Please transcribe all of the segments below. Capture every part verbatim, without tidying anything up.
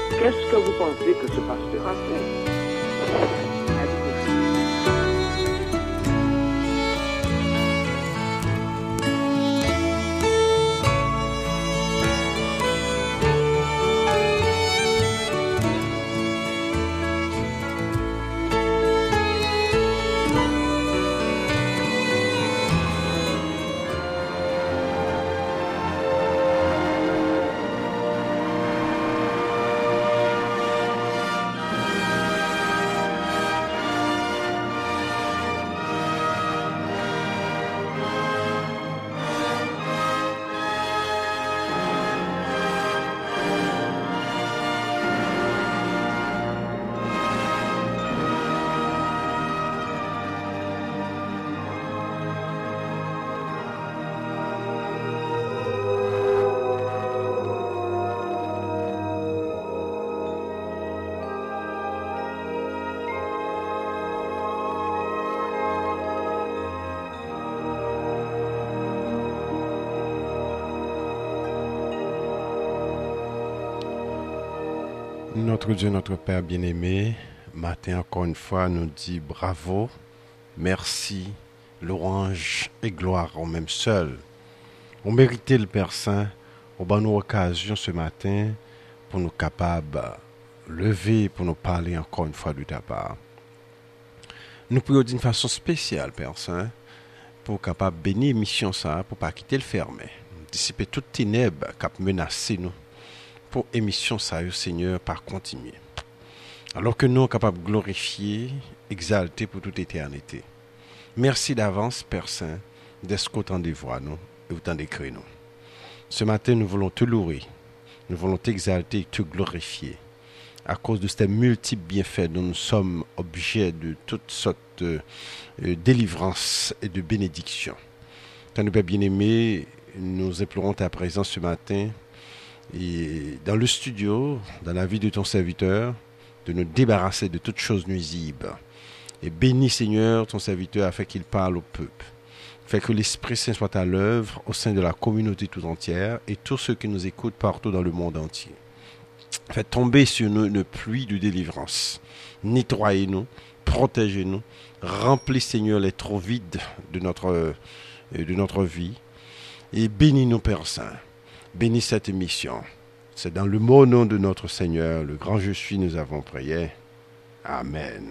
Qu'est-ce que vous pensez que ce pasteur a fait? Notre Dieu, notre Père bien-aimé, matin encore une fois nous dit bravo, merci, louange et gloire au même seul. On méritait le Père Saint, au bon nous occasion ce matin pour nous capables lever, pour nous parler encore une fois de ta part. Nous prions d'une façon spéciale, Père Saint, pour capable bénir mission ça, pour pas quitter le fermé, dissiper toute ténèbres qui a menacé nous. Pour émission ça, Seigneur, par continuer. Alors que nous sommes capables de glorifier, exalter pour toute éternité. Merci d'avance, Père Saint, d'être autant de voix nous et autant d'écrire nous. Ce matin, nous voulons te louer, nous voulons t'exalter et te glorifier. À cause de ces multiples bienfaits dont nous sommes objets de toutes sortes de euh, délivrances et de bénédictions. Quand nous, Père bien-aimé, nous implorons ta présence ce matin. Et dans le studio, dans la vie de ton serviteur, de nous débarrasser de toutes choses nuisibles. Et bénis, Seigneur, ton serviteur, afin qu'il parle au peuple. Fait que l'Esprit Saint soit à l'œuvre au sein de la communauté tout entière et tous ceux qui nous écoutent partout dans le monde entier. Faites tomber sur nous une pluie de délivrance. Nettoyez-nous, protégez-nous. Remplis, Seigneur, les trous vides de notre, de notre vie. Et bénis-nous, Père Saint. Bénis cette émission. C'est dans le beau nom de notre Seigneur, le grand je suis, nous avons prié. Amen.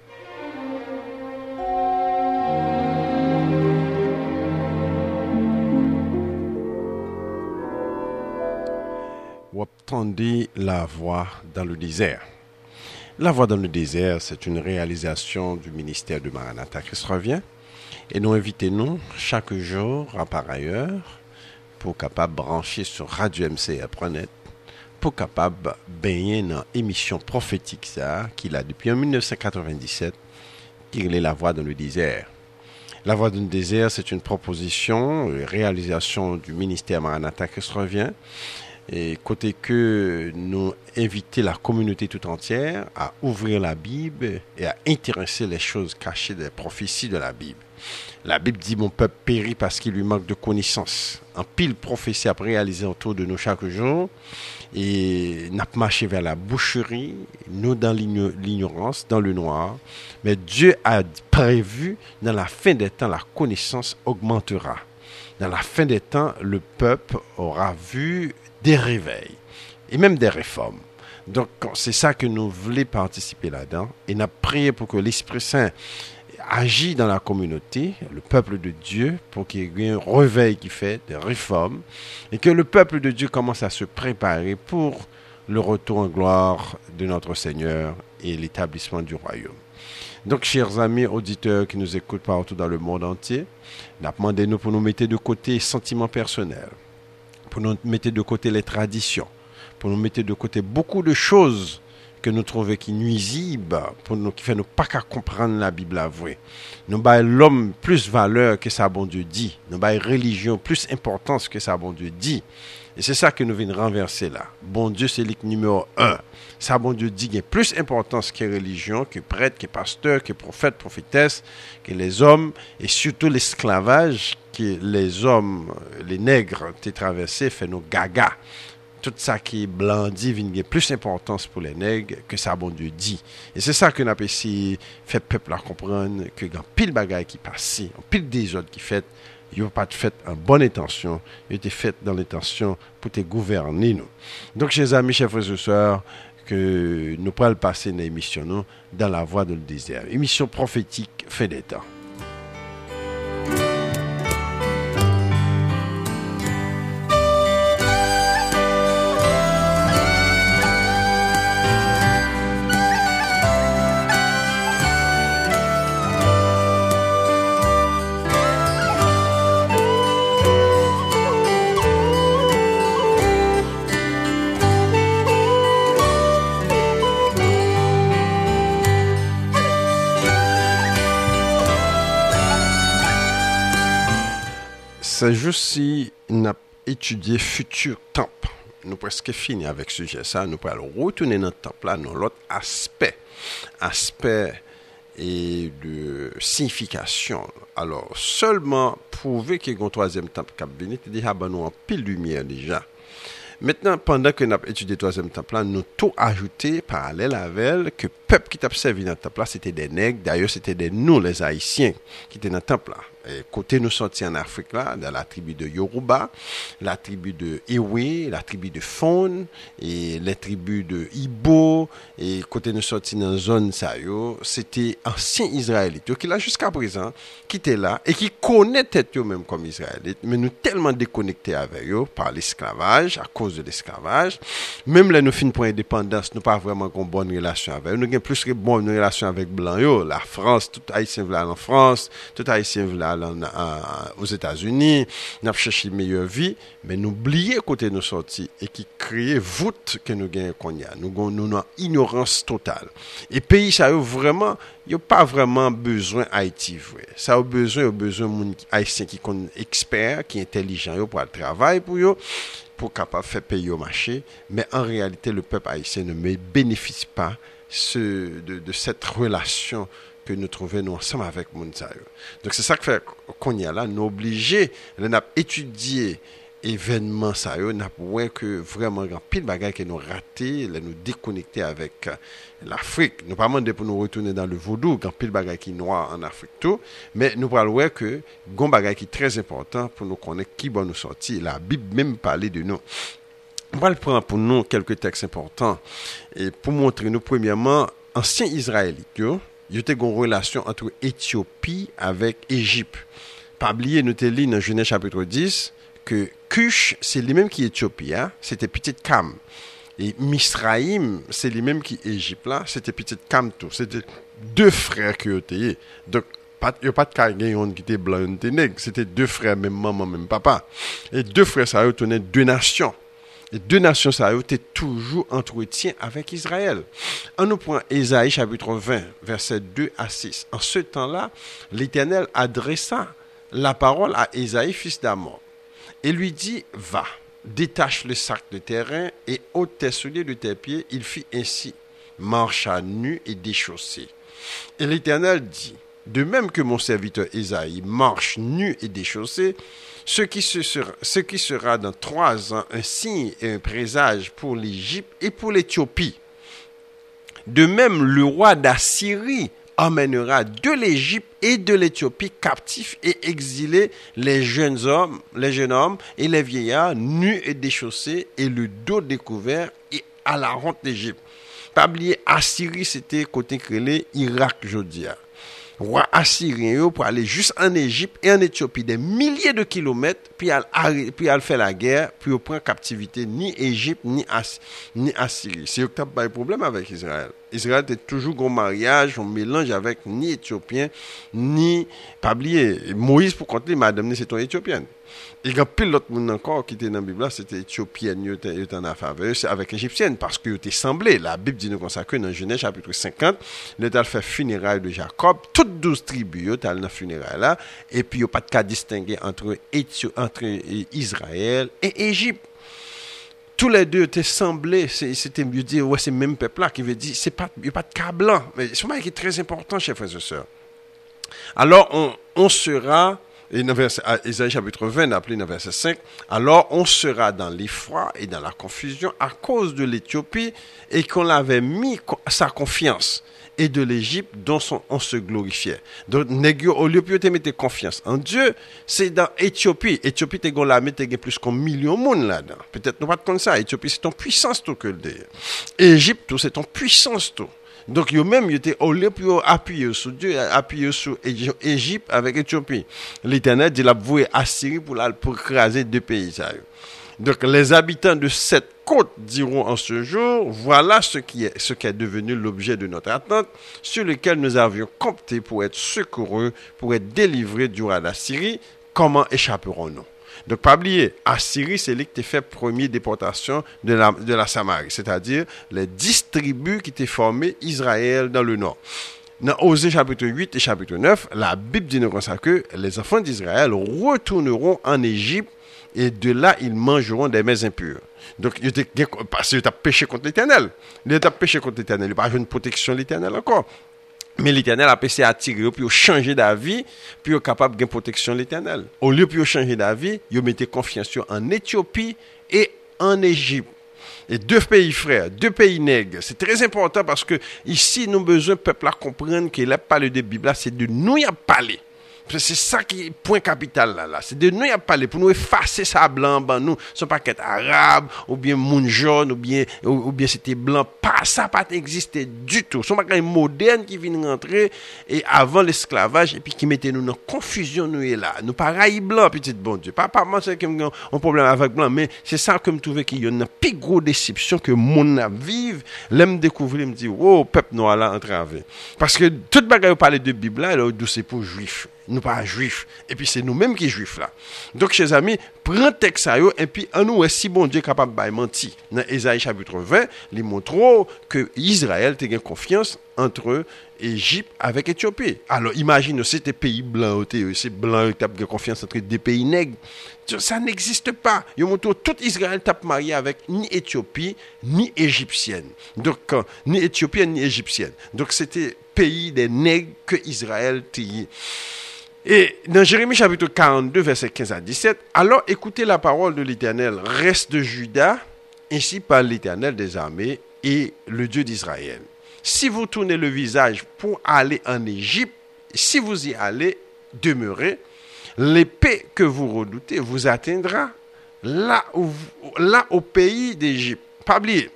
Vous entendez la voix dans le désert. La voix dans le désert, c'est une réalisation du ministère de Maranatha Christ revient. Et nous invitons-nous chaque jour, à par ailleurs, pour capable brancher sur radio m c a point net pour capable baigner dans émission prophétique ça qu'il a depuis en dix-neuf cent quatre-vingt-dix-sept qui est la voix dans le désert. La voix dans le désert, c'est une proposition, une réalisation du ministère Maranatha Christ revient. Et côté que nous inviter la communauté tout entière à ouvrir la Bible et à intéresser les choses cachées des prophéties de la Bible. La Bible dit mon peuple périt parce qu'il lui manque de connaissances. En pile prophétie à réaliser autour de nous chaque jour et n'a pas marché vers la boucherie, nous dans l'ignorance, dans le noir. Mais Dieu a prévu dans la fin des temps la connaissance augmentera. Dans la fin des temps, le peuple aura vu des réveils et même des réformes. Donc, c'est ça que nous voulons participer là-dedans. Et nous avons prié pour que l'Esprit Saint agisse dans la communauté, le peuple de Dieu, pour qu'il y ait un réveil qui fait des réformes et que le peuple de Dieu commence à se préparer pour le retour en gloire de notre Seigneur et l'établissement du royaume. Donc, chers amis auditeurs qui nous écoutent partout dans le monde entier, nous demandons pour nous mettre de côté les sentiments personnels, pour nous mettre de côté les traditions, pour nous mettre de côté beaucoup de choses que nous trouvons qui nuisibles, pour nous, qui fait nous pas qu'à comprendre la Bible à vrai. Nous baillons l'homme plus valeur que ça bon Dieu dit. Nous baillons religion plus importance que ça bon Dieu dit. Et c'est ça que nous venons renverser là. Bon Dieu, c'est le numéro un. Ça, bon Dieu dit qu'il y a plus d'importance que religion, que prêtre, que pasteur, que prophète, prophétesse, que les hommes, et surtout l'esclavage que les hommes, les nègres, ont traversé, fait nos gaga. tout ça qui est blanc dit vient plus d'importance pour les nègres que ça bon Dieu dit. Et c'est ça que nous avons essayé de faire peuple à comprendre que quand pile bagaille qui passe, pile désordre qui fait, il n'a pas fait en bonne intention, il a été fait dans l'intention pour te gouverner nous. Donc chers amis, chers frères et sœurs, que nous pourrons passer dans l'émission dans la voie de le désert. Émission prophétique fin des temps. C'est juste si nous avons étudié futur temple. Nous presque fini avec ce sujet ça. Nous allons retourner dans le temple là, dans l'autre aspect. Aspect et de signification. Alors, seulement prouver qu'il y a un troisième temple qui a venu, c'est déjà nous en pile lumière déjà. Maintenant, pendant que nous avons étudié le troisième temple là, nous avons tout ajouté parallèle avec que le peuple qui t'a servi dans le temple là, c'était des nègres. D'ailleurs, c'était des nous, les Haïtiens, qui étaient dans le temple là. Et côté nous sortis en Afrique là, dans la tribu de Yoruba, la tribu de Ewe, la tribu de Fon, et les tribus de Ibo, et côté nous sortis dans la zone ça yo, c'était anciens Israélites qui là jusqu'à présent, qui étaient là et qui connaissaient eux-mêmes comme Israélites, mais nous tellement déconnectés avec eux par l'esclavage, à cause de l'esclavage, même là nous finissons pour l'indépendance, nous pas vraiment une bonne relation avec eux, nous avons plus que bonne relation avec blanc yo, la France, tout Haïtien veut aller en France, tout Haïtien veut aller En, en, aux États-Unis, nous avons cherché une meilleure vie, mais nous oublions côté nous sortis et qui crée voûte que nous gagnons qu'on y a. Nous avons une ignorance totale. Et pays, ça a vraiment, il n'y a pas vraiment besoin Haïti, vrai. Ça a besoin, il y a besoin de Haïtiens qui sont experts, qui sont intelligents pour le travail, pour eux, pour capable faire payer au marché. Mais en réalité, le peuple haïtien ne bénéficie pas ce, de, de cette relation que nous trouvons nous ensemble avec Mounsayo. Donc c'est ça que fait qu'on y a là, nous obligés, nous avons étudié événement ça yo, nous avons que vraiment grand pile bagaille que nous raté, nous déconnecter avec l'Afrique. Nous pas demander pour nous retourner dans le vaudou, grand pile bagaille qui noir en Afrique tout, mais nous parlons que grand bagaille qui est très important pour nous connaître qui va nous sortir. La Bible même parler de nous. On va le prendre pour nous quelques textes importants et pour montrer nous premièrement anciens Israélites yo, il y a une relation entre Éthiopie avec Égypte. Pas oublier, nous te lit dans Genèse chapitre dix que Cush, c'est lui-même qui est Éthiopie, hein? C'était petite Cam. Et Misraïm, c'est lui-même qui est Égypte là, c'était petite Cam tout. C'était deux frères qui étaient. Donc, il n'y a pas de cas qui étaient blancs et nègres. C'était deux frères, même maman, même papa. Et deux frères, ça a tourné deux nations. Les deux nations, ça a été toujours entretien avec Israël. On nous prend Ésaïe chapitre vingt, versets deux à six. En ce temps-là, l'Éternel adressa la parole à Ésaïe, fils d'Amon, et lui dit, va, détache le sac de terrain et ôte tes souliers de tes pieds. Il fit ainsi, marcha nu et déchaussé. Et l'Éternel dit, de même que mon serviteur Ésaïe marche nu et déchaussé, Ce qui, sera, ce qui sera dans trois ans un signe et un présage pour l'Égypte et pour l'Éthiopie. De même, le roi d'Assyrie emmènera de l'Égypte et de l'Éthiopie captifs et exilés les jeunes hommes, les jeunes hommes et les vieillards nus et déchaussés et le dos découvert et à la honte d'Égypte. Pas oublier, Assyrie, c'était côté créé Irak, Jodia. Roi assyrien pour aller juste en Égypte et en Éthiopie des milliers de kilomètres puis elle puis elle fait la guerre puis on prend captivité ni Égypte ni As, ni Assyrie. C'est que pas de problème avec Israël. Israël était toujours un mariage, on mélange avec ni éthiopien ni pas oublier Moïse pour compter madame c'est une éthiopienne. Il y a pile l'autre monde encore qui était dans la Bible là, c'était éthiopienne, il était en affaire c'est avec égyptienne parce que était semblé. La Bible dit nous consacrer dans Genèse chapitre cinquante, l'État fait funérailles de Jacob, toutes douze tribus étaient dans funérailles là et puis il n'y a pas de cas distingué entre Éthio, entre Israël et Égypte. Tous les deux étaient semblés, c'était mieux dire ouais c'est le même peuple là qui veut dire c'est pas il y a pas de cas blanc, mais c'est un qui est très important chers frères et sœurs. Alors on on sera Et dans verset, Isaïe chapitre vingt, appelé dans verset cinq, alors on sera dans l'effroi et dans la confusion à cause de l'Éthiopie et qu'on avait mis sa confiance et de l'Égypte dont son, on se glorifiait. Donc, au lieu de mettre confiance en Dieu, c'est dans Éthiopie. Éthiopie, t'es là, mais t'es plus qu'un million de monde là-dedans. Peut-être nous pas comme ça. Éthiopie, c'est ton puissance tout que le dire. Égypte, c'est ton puissance tout. Donc, yo même, yo au lieu de appuyer sur Dieu, appuyer sur Égypte avec Éthiopie. L'Éternel dit, la voué Assyrie pour, la, pour écraser deux pays. Ça. Donc, les habitants de cette côte diront en ce jour, voilà ce qui est, ce qui est devenu l'objet de notre attente, sur lequel nous avions compté pour être secourus, pour être délivrés du roi d'Assyrie. Comment échapperons-nous? Donc, pas oublier, Assyrie, c'est lui qui t'a fait première déportation de la, de la Samarie, c'est-à-dire les dix tribus qui t'ont formé Israël dans le nord. Dans Osée chapitre huit et chapitre neuf, la Bible dit nous comme ça que les enfants d'Israël retourneront en Égypte et de là, ils mangeront des mets impurs. Donc, parce qu'ils ont péché contre l'Éternel. Ils ont péché contre l'Éternel. Ils n'ont pas eu une protection de l'Éternel encore. Mais l'Éternel a essayé d'attirer, puis changer d'avis, puis ils sont capables de une protection de l'Éternel. Au lieu de changer d'avis, ils mettent confiance en Éthiopie et en Égypte. Et deux pays frères, deux pays nègres. C'est très important parce que ici, nous avons besoin, le peuple, à comprendre qu'il n'a pas parlé de Bible, c'est de nous y a parlé. C'est ça qui est point capital là, là. C'est de nous y a parlé pour nous effacer ça blanc, ben nous, son paquet arabe, ou bien moun jaune, ou bien, ou, ou bien c'était blanc. Pas ça, pas existé du tout. Son paquet moderne qui vient rentrer, et avant l'esclavage, et puis qui mettait nous dans confusion, nous est là. Nous pareil blanc, petit bon Dieu. Pas, pas, moi, c'est qu'il y a un problème avec blanc, mais c'est ça que je trouve qu'il y a une plus grosse déception que moun a vive. L'aime découvrir, me dit, oh, peuple noir là, entravé. Parce que toute bagaille parler de Bible là, là, c'est pour juifs. Nous pas juifs. Et puis c'est nous-mêmes qui juifs là. Donc, chers amis, prends texte ça et puis en nous, si bon Dieu est capable de mentir. Dans Ésaïe chapitre vingt, il montre que Israël a une confiance entre Égypte avec Éthiopie. Alors, imagine, c'était pays blanc, c'est blanc qui a une confiance entre deux pays nègres. Ça n'existe pas. Il montre tout Israël t'a marié avec ni Éthiopie, ni égyptienne. Donc, ni éthiopienne, ni égyptienne. Donc, c'était pays des nègres que Israël t'a. Et dans Jérémie chapitre quarante-deux, versets quinze à dix-sept, alors écoutez la parole de l'Éternel, reste de Juda, ainsi parle l'Éternel des armées et le Dieu d'Israël. Si vous tournez le visage pour aller en Égypte, si vous y allez, demeurez, l'épée que vous redoutez vous atteindra là, où, là au pays d'Égypte. Pas oublier,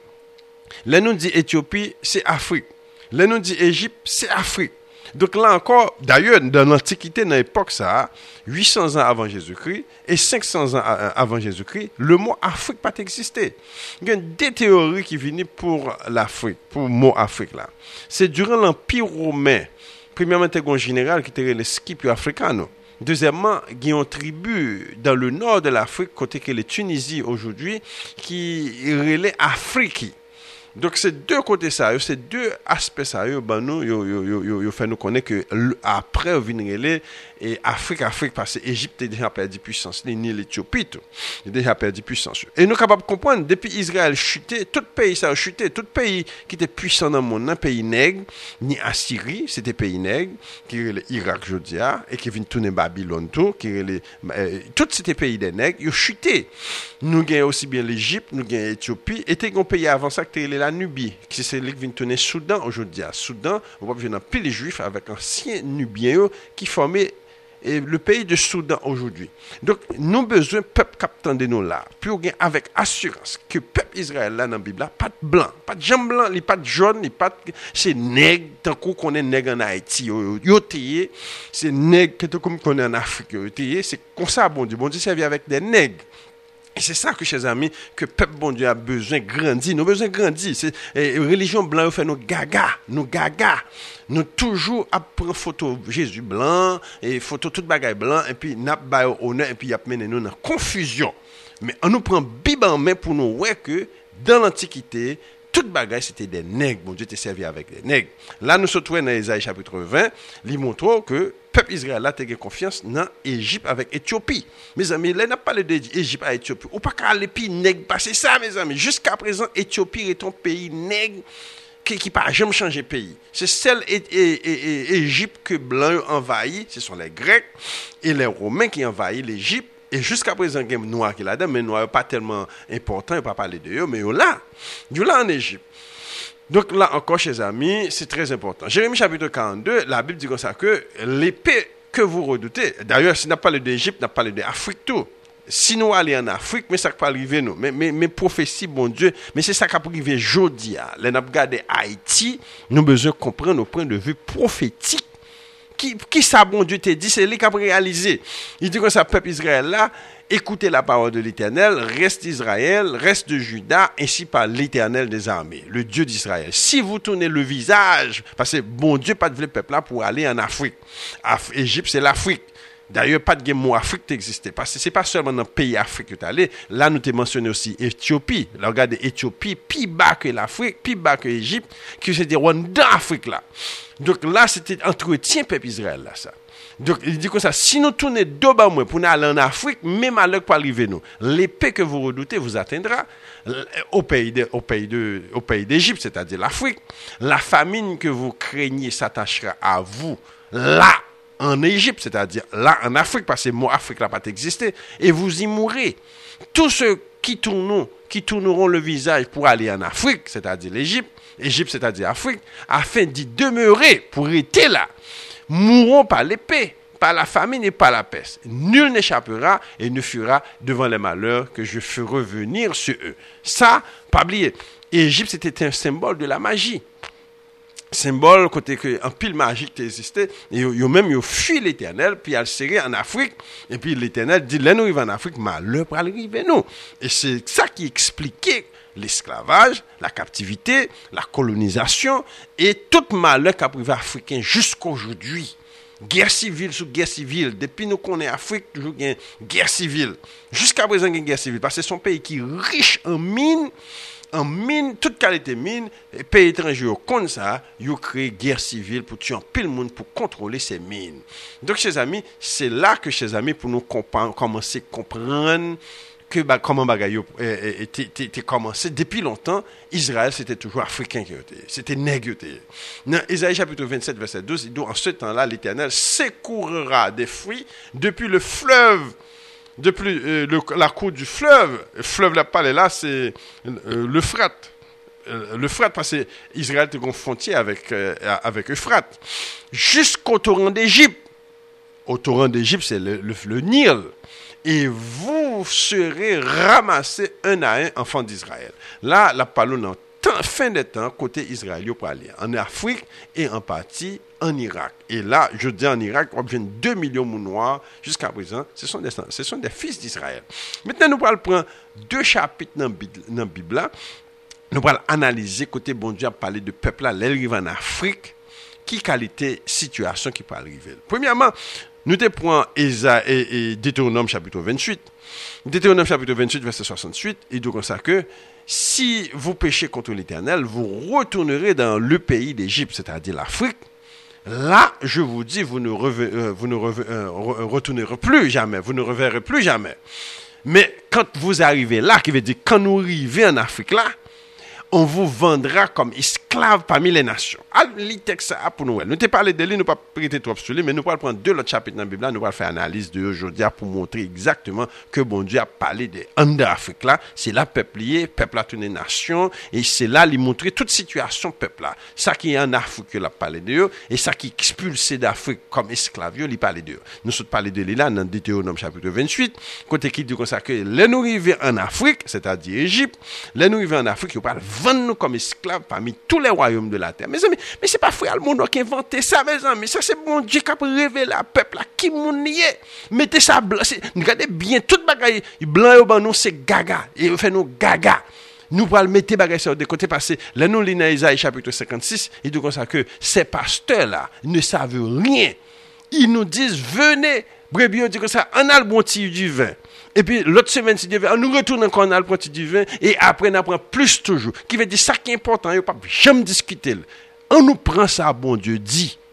là nous dit Éthiopie, c'est Afrique. Là nous dit Égypte, c'est Afrique. Donc là encore, d'ailleurs, dans l'Antiquité, dans l'époque, ça, huit cents ans avant Jésus-Christ et cinq cents ans avant Jésus-Christ, le mot Afrique n'a pas existé. Il y a des théories qui viennent pour l'Afrique, pour le mot Afrique là. C'est durant l'Empire romain, premièrement, il y a un général qui était le Scipio Africano. Deuxièmement, il y a une tribu dans le nord de l'Afrique, côté que les Tunisie aujourd'hui, qui relait Afrique. Donc, c'est deux côtés ça, c'est deux aspects ça, ben nous, yo, yo, yo, yo, yo fait nous connaître que après, on vient relais, et Afrique, Afrique, parce que l'Égypte a déjà perdu puissance, ni l'Éthiopie, il a déjà perdu puissance. Et nous sommes capables de comprendre, depuis Israël chuté, tout pays ça a chuté, tout pays qui était puissant dans le monde, un pays nègre, ni Assyrie, c'était pays nègre, qui est l'Irak, Jodia, et qui vient tourner Babylone, tout, qui est les, euh, tout c'était pays des nègres, ils ont chuté. Nous avons aussi bien l'Égypte, nous avons l'Éthiopie, et un pays avant ça qui était la Nubie, qui c'est là qui vient tourner Soudan aujourd'hui. Soudan, on va venir plus les Juifs avec anciens Nubiens qui formaient le pays de Soudan aujourd'hui. Donc, nous avons besoin de peuple captant de nous là, puis avec assurance que le peuple Israël là dans la Bible, pas de blanc, pas de jambes blanc, pas de jaune, pas de... c'est nègre, tant qu'on est nègre en Haïti, yo tayé, c'est nègre, comme on est en Afrique, yo tayé, c'est comme ça, bon Dieu, bon Dieu servi avec des nègres. Et c'est ça que, chers amis, que le peuple bon Dieu a besoin de grandir. Nous avons besoin de grandir. C'est, et, religion blanche fait nous gaga, nous gaga. Nous toujours prendre photo Jésus blanc, et photo toute bagaille blanc, et puis n'a pas honneur, et puis y a mené nous dans confusion. Mais on nous prend Bible en main pour nous voir que dans l'Antiquité, toute bagaille c'était des nègres. Bon Dieu t'est servi avec des nègres. Là, nous sommes dans Ésaïe chapitre vingt, il montre que le peuple Israël a eu confiance dans l'Égypte avec Éthiopie. Mes amis, là, n'a pas parlé d'Égypte à Éthiopie. Ou pas qu'à l'épi nègre, c'est ça, mes amis. Jusqu'à présent, Éthiopie est un pays nègre qui qui pas jamais changer pays. C'est celle Égypte que blanc envahi, ce sont les Grecs et les Romains qui envahissent l'Égypte. Et jusqu'à présent, il y a noir qui est là-dedans, mais noir pas tellement important, il ne pas parler de eux, mais ils là, ils là en Égypte. Donc là encore, chers amis, c'est très important. Jérémie chapitre quarante-deux, la Bible dit comme ça que l'épée que vous redoutez, d'ailleurs, si on n'a pas parlé d'Égypte, on n'a pas parlé d'Afrique tout. Si nous allons en Afrique, mais ça ne peut pas arriver nous. Mais, mais, mais prophétie, bon Dieu, mais c'est ça qui peut arriver aujourd'hui. Là, nous regardons Haïti, nous avons besoin de comprendre nos points de vue prophétiques. Qui, qui ça, bon Dieu, t'a dit, c'est lui qui a réalisé. Il dit que ça, peuple Israël là, écoutez la parole de l'Éternel, reste Israël, reste de Juda, ainsi par l'Éternel des armées, le Dieu d'Israël. Si vous tournez le visage, parce que bon Dieu, pas de peuple là pour aller en Afrique. Af- Égypte, c'est l'Afrique. D'ailleurs, pas de mot Afrique n'existait. Parce que ce n'est pas seulement dans le pays Afrique que tu es allé. Là, nous t'ai mentionné aussi Éthiopie. Là, regardez, Éthiopie, plus bas que l'Afrique, plus bas que l'Égypte, qui se dit dans l'Afrique là. Donc là, c'était entretien peuple Israël là, ça. Donc, il dit comme ça, si nous tournons deux bas moins pour aller en Afrique, même à l'heure pour arriver nous, l'épée que vous redoutez vous atteindra au pays de, au pays de, au pays d'Égypte, c'est-à-dire l'Afrique. La famine que vous craignez s'attachera à vous là. En Égypte, c'est-à-dire là en Afrique, parce que le mot Afrique n'a pas existé, et vous y mourrez. Tous ceux qui tourneront, qui tourneront le visage pour aller en Afrique, c'est-à-dire l'Égypte, Égypte, c'est-à-dire Afrique, afin d'y demeurer, pour être là, mourront par l'épée, par la famine et par la peste. Nul n'échappera et ne fuira devant les malheurs que je ferai revenir sur eux. Ça, pas oublier. Égypte, c'était un symbole de la magie. Symbole côté que un pile magique qui existait et yo même yo fui l'Éternel puis il serré en Afrique et puis l'Éternel dit là nous arrive en Afrique malheur pour arriver nous et c'est ça qui expliquait l'esclavage, la captivité, la colonisation et tout malheur qu'a privé africain jusqu'aujourd'hui. Guerre civile sous guerre civile depuis nous qu'on est Afrique toujours une guerre civile jusqu'à présent une guerre civile parce que c'est un pays qui est riche en mines. En mine, toute qualité mine, les pays étrangers comme ça, ils créent guerre civile pour tuer un pile monde pour contrôler ces mines. Donc, chers amis, c'est là que, chers amis, pour nous compa- commencer à comprendre que bah, comment bagaille était commencé depuis longtemps. Israël, c'était toujours africain qui était, c'était nègre. Dans Isaïe chapitre vingt-sept, verset douze, il dit en ce temps-là, l'Éternel secourra des fruits depuis le fleuve. Depuis euh, le, la cour du fleuve, le fleuve là parlé là, c'est euh, l'Euphrate. Euh, L'Euphrate parce que Israël était en frontière avec euh, avec Euphrate, jusqu'au torrent d'Égypte. Au torrent d'Égypte, c'est le, le, le Nil. Et vous serez ramassés un à un, enfants d'Israël. Là, la parole en fin des temps, côté Israël, pour aller en Afrique et en partie en Irak. Et là, je dis en Irak, on vient deux millions de noirs jusqu'à présent. Ce sont des, ce sont des fils d'Israël. Maintenant, nous allons prendre deux chapitres dans la Bible. Là. Nous allons analyser, côté bon Dieu, parler de peuple là, l'arrivée en Afrique, qui qualité, situation qui peut arriver. Premièrement, nous te prenons Esa et, et Deutéronome chapitre vingt-huit. Deutéronome chapitre vingt-huit, verset soixante-huit, il dit comme ça que si vous péchez contre l'Éternel, vous retournerez dans le pays d'Égypte, c'est-à-dire l'Afrique. Là, je vous dis, vous ne, reve, euh, vous ne reve, euh, retournerez plus jamais, vous ne reverrez plus jamais. Mais quand vous arrivez là, qui veut dire quand nous arrivons en Afrique là, on vous vendra comme esclave parmi les nations. Alors, le texte pour nous. Nous t'ai parlé de lui, nous pas prêter trop sur lui, mais nous allons prendre deux autres chapitres dans la Bible, nous allons faire analyse de aujourd'hui pour montrer exactement que bon Dieu a parlé de en Afrique là, c'est là peuple lié, peuple à toutes les nations, et c'est là lui montrer toute situation peuple là. Ça qui est en Afrique, il a parlé de eux, et ça qui est expulsé d'Afrique comme esclave, il a parlé de eux. Nous sommes parlé de lui là dans Deutéronome chapitre vingt-huit, côté qui dit comme ça que les nous arrivés en Afrique, c'est-à-dire Égypte, les nous arrivés en Afrique, ils parlent vendre-nous comme esclaves parmi tous les royaumes de la terre. Mes amis, mais c'est pas frère le monde qui a inventé ça, mes amis. Ça, c'est bon Dieu qui a révélé à peuple là, qui moun y est. Mettez ça blanc. Regardez bien, toute bagaille blanc et blanc, c'est gaga. Et fait nous gaga. Nous pourrons mettre bagaille sur de côté parce que là, nous, lisons Isaïe chapitre cinquante-six, il dit comme ça que ces pasteurs-là ne savent rien. Ils nous disent, venez, brebis, dit comme ça, on a le bon tiers du vin. Et puis l'autre semaine, si Dieu veut, on nous retourne encore dans le point du vin et après on apprend plus toujours. Qui veut dire ça qui est important, il ne faut pas jamais discuter. On nous prend ça, bon Dieu dit.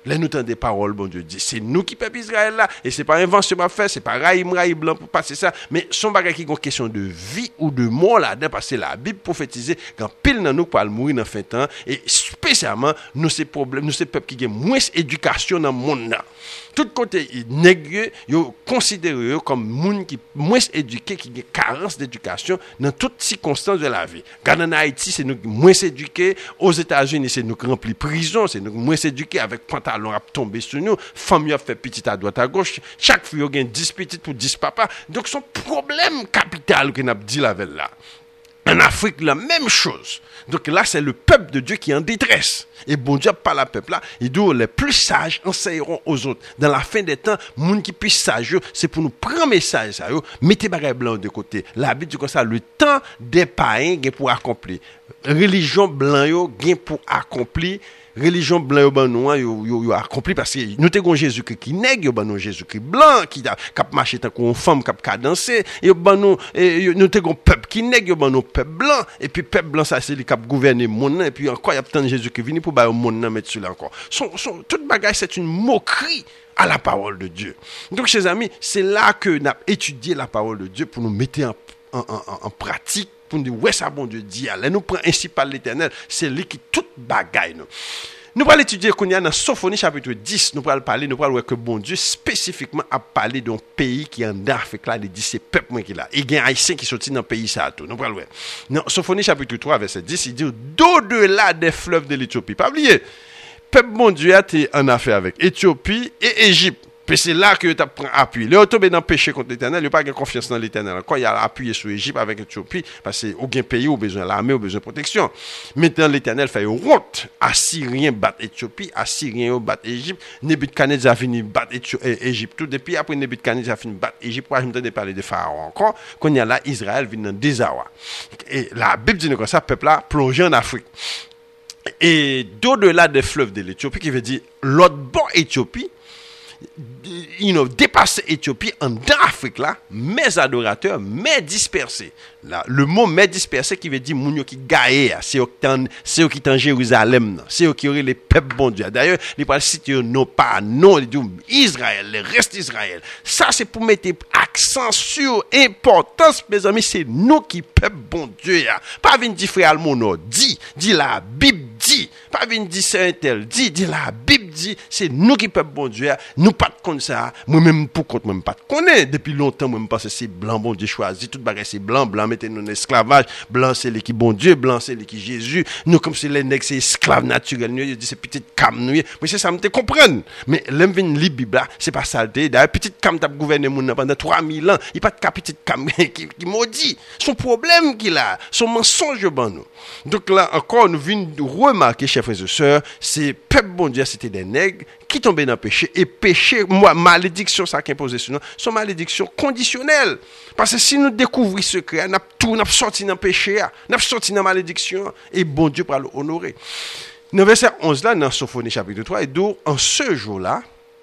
Là, nous entendons des paroles, bon Dieu dit, c'est nous qui peuple Israël là, et c'est pas invention m'a fait, c'est pas raïm raïm blanc pour passer ça, mais son bagage qui est une question de vie ou de mort là-dedans, parce que la Bible prophétisait quand pile dans nous pour mourir dans fin temps, et spécialement, nous ces problèmes, nous ces peuples qui ont moins d'éducation dans le monde là. Tout côté nègre, yo considéré comme monde qui moins éduqué, qui a carence d'éducation dans toutes circonstances de la vie. Quand en Haïti, c'est nous moins éduqués, aux États-Unis, c'est nous qui rempli prison, c'est nous moins éduqués avec pantalon à tomber sur nous, femme a fait petit à droite à gauche, chaque fille a dix petites pour dix papas. Donc son problème capital que n'a dit la veille là. En Afrique, la même chose. Donc là, c'est le peuple de Dieu qui est en détresse. Et bon Dieu parle à ce peuple-là. Il dit, les plus sages enseigneront aux autres. Dans la fin des temps, les gens qui plus sages, c'est pour nous prendre un message. Ça, yo, mettez bagay blanc de côté. La Bible dit comme ça, le temps des païens est pour accomplir. Religion blanc yo gain pour accomplir. Religion blanc yo ban nou yo yo yo accompli parce que nous te gon Jésus-Christ qui nèg yo ban nou Jésus-Christ blanc qui cap marcher tant qu'on femme cap ka danser yo ban nou nous te gon peuple qui nèg yo ban nou peuple blanc et puis peuple blanc ça c'est li cap gouverner monde et puis encore y a tant Jésus-Christ vini pour ba monde nan mettre sur là encore son, son toute bagage c'est une moquerie à la parole de Dieu. Donc chers amis, c'est là que n'a étudié la parole de Dieu pour nous mettre en en, en, en pratique pour nous dire ouais ça bon Dieu dit allez nous prend ainsi par l'Éternel, c'est lui qui toute bagaille nous. Nous allons étudier qu'on y a dans Sophonie chapitre dix, nous allons parler, nous allons voir que bon Dieu spécifiquement a parlé d'un pays qui est en Afrique là, il dit c'est peuple qui là. Il y a un haïtien qui sorti dans le pays ça tout. Nous allons voir. Dans Sophonie chapitre trois verset dix, il dit d'au-delà des fleuves de l'Éthiopie. Pas oublier. Peuple bon Dieu a été en affaire avec Éthiopie et Égypte. Puis c'est là que tu prends appui. Le tombé dans le péché contre l'Éternel, il n'y a pas de confiance dans l'Éternel. Quand il a appuyé sur l'Égypte avec l'Éthiopie, parce que aucun pays a besoin de l'armée, a besoin de protection. Maintenant, l'Éternel fait une honte. Assyrien bat Éthiopie, Assyrien bat Égypte, Nebuchadnezzar a fini battre Égypte. Tout depuis après Nebuchadnezzar a fini battre Égypte, je me parler de Pharaon encore. Quand il y a là, Israël vient dans le désarroi. Et la Bible dit comme ça, peuple là plongé en Afrique. Et d'au-delà des fleuves de l'Éthiopie, qui veut dire l'autre bord Éthiopie, you know, dépasser Éthiopie en Afrique là, mes adorateurs, mes dispersés. Là, le mot mes dispersés qui veut dire moun yo qui gaé, c'est eux qui sont en Jérusalem, c'est eux qui auraient les peuples bon Dieu. D'ailleurs, il parle citer non pas non, il dit Israël, le reste d'Israël. Ça c'est pour mettre accent sur importance, mes amis, c'est nous qui peuple bon Dieu. Pas venir dire frère Almono, dit, dit la Bible dit, pas venir dire c'est un tel, dit, dit la Bible dit, c'est nous qui peuple bon Dieu. Nous pas comme ça, moi-même pour compte même pas connaît depuis longtemps moi me pense c'est blanc bon Dieu choisi toute bagarre c'est blanc blanc mettez nous en esclavage blanc c'est l'équipe bon Dieu blanc c'est l'équipe Jésus nous comme c'est les nègres c'est esclaves naturels nous dit c'est petite cam nous mais c'est ça me te comprendre mais l'aime vinn li Bible c'est pas saleté d'ailleurs petite cam t'a gouverné monde pendant trois mille ans il pas de petite cam qui, qui maudit son problème qu'il a son mensonge ban nous donc là encore nous vinn remarquer chers frères et sœurs c'est peuple bon Dieu c'était des nègres qui tombaient dans le péché et péché moi malédiction ça qui imposé sur nous sont malédiction conditionnelle parce que si nous découvrons ce secret n'a tout n'a sorti dans le péché n'a sorti dans la malédiction et bon Dieu pour l'honorer. Dans verset onze là dans Sophonie chapitre trois et d'où en ce jour-là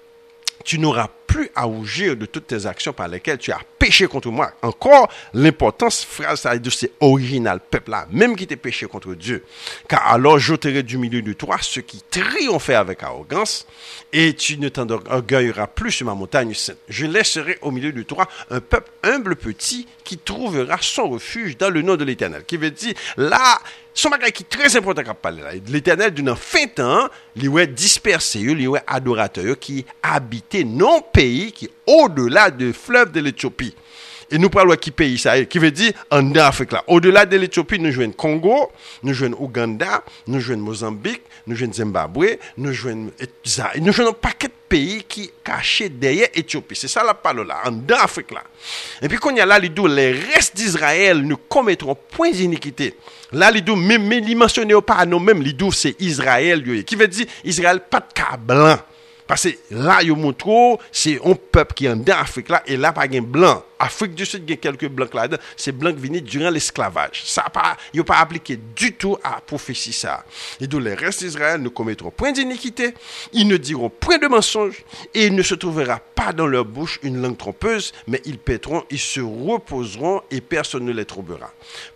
tu n'auras plus à rougir de toutes tes actions par lesquelles tu as péché contre moi. Encore, l'importance, phrase, ça veut dire c'est original, peuple là, même qui t'a péché contre Dieu. Car alors j'ôterai du milieu de toi ceux qui triomphaient avec arrogance, et tu ne t'orgueilleras plus sur ma montagne sainte. Je laisserai au milieu de toi un peuple humble petit qui trouvera son refuge dans le nom de l'Éternel. Qui veut dire, là, son bagage qui est très important qu'à parler là. L'Éternel d'une fin temps, il est dispersé, il est adorateur qui habitait non pays qui au-delà du fleuve de l'Éthiopie. Et nous parlons qui pays ça qui veut dire en Afrique là. Au-delà de l'Éthiopie, nous jouons Congo, nous jouons Ouganda, nous jouons Mozambique, nous jouons Zimbabwe, nous jouons nous jouons un paquet de pays qui cachés derrière l'Éthiopie. C'est ça la parole là, en Afrique là. Et puis quand il y a là, les restes d'Israël ne commettront point d'iniquité. Là, l'idou, même, mais il mentionne pas non même l'idou, c'est Israël, qui veut dire Israël pas de cas blanc. Parce que là, il montre, c'est un peuple qui est en Afrique là, et là, pas de blanc. Afrique du Sud, il y a quelques blancs là-dedans, c'est blanc qui viennent durant l'esclavage. Ça pas, il pas appliqué du tout à prophétie ça. Et donc, les restes d'Israël ne commettront point d'iniquité, ils ne diront point de mensonge, et il ne se trouvera pas dans leur bouche une langue trompeuse, mais ils paîtront, ils se reposeront, et personne ne les trompera.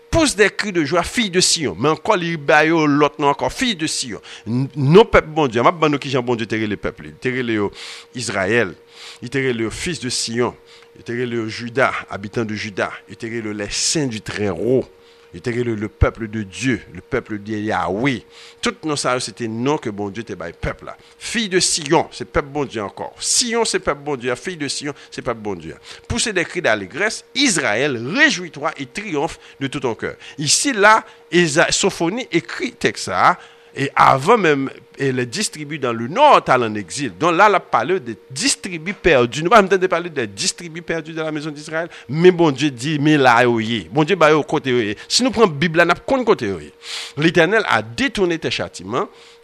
pousse des cris de joie, fille de Sion. Mais encore, les baillots, l'autre, non, encore, fille de Sion. Non, peuple bon Dieu. Je ne sais pas qui bon Dieu, terre les peuples. Terre les Israël. Il terre le fils de Sion. Il terre le Juda, habitant de Juda. Il terre le les saints du Très-Haut. Il était le, le peuple de Dieu, le peuple de Yahweh. Tout nos ça, c'était non que bon Dieu était le peuple là. Fille de Sion, c'est peuple bon Dieu encore. Sion, c'est peuple bon Dieu. Fille de Sion, c'est peuple bon Dieu. Poussez des cris d'allégresse. Israël, réjouis-toi et triomphe de tout ton cœur. Ici, là, Sophonie écrit texte ça. Et avant même, elle le distribue dans le nord, elle en exil. Donc là, elle a parlé de distribus perdus. Nous ne pouvons pas parler de distribus perdus de la maison d'Israël. Mais bon Dieu dit, mais là, bon Dieu, bah, au côté. Si nous prenons la Bible, nous prenons côté. L'Éternel a détourné tes châtiments.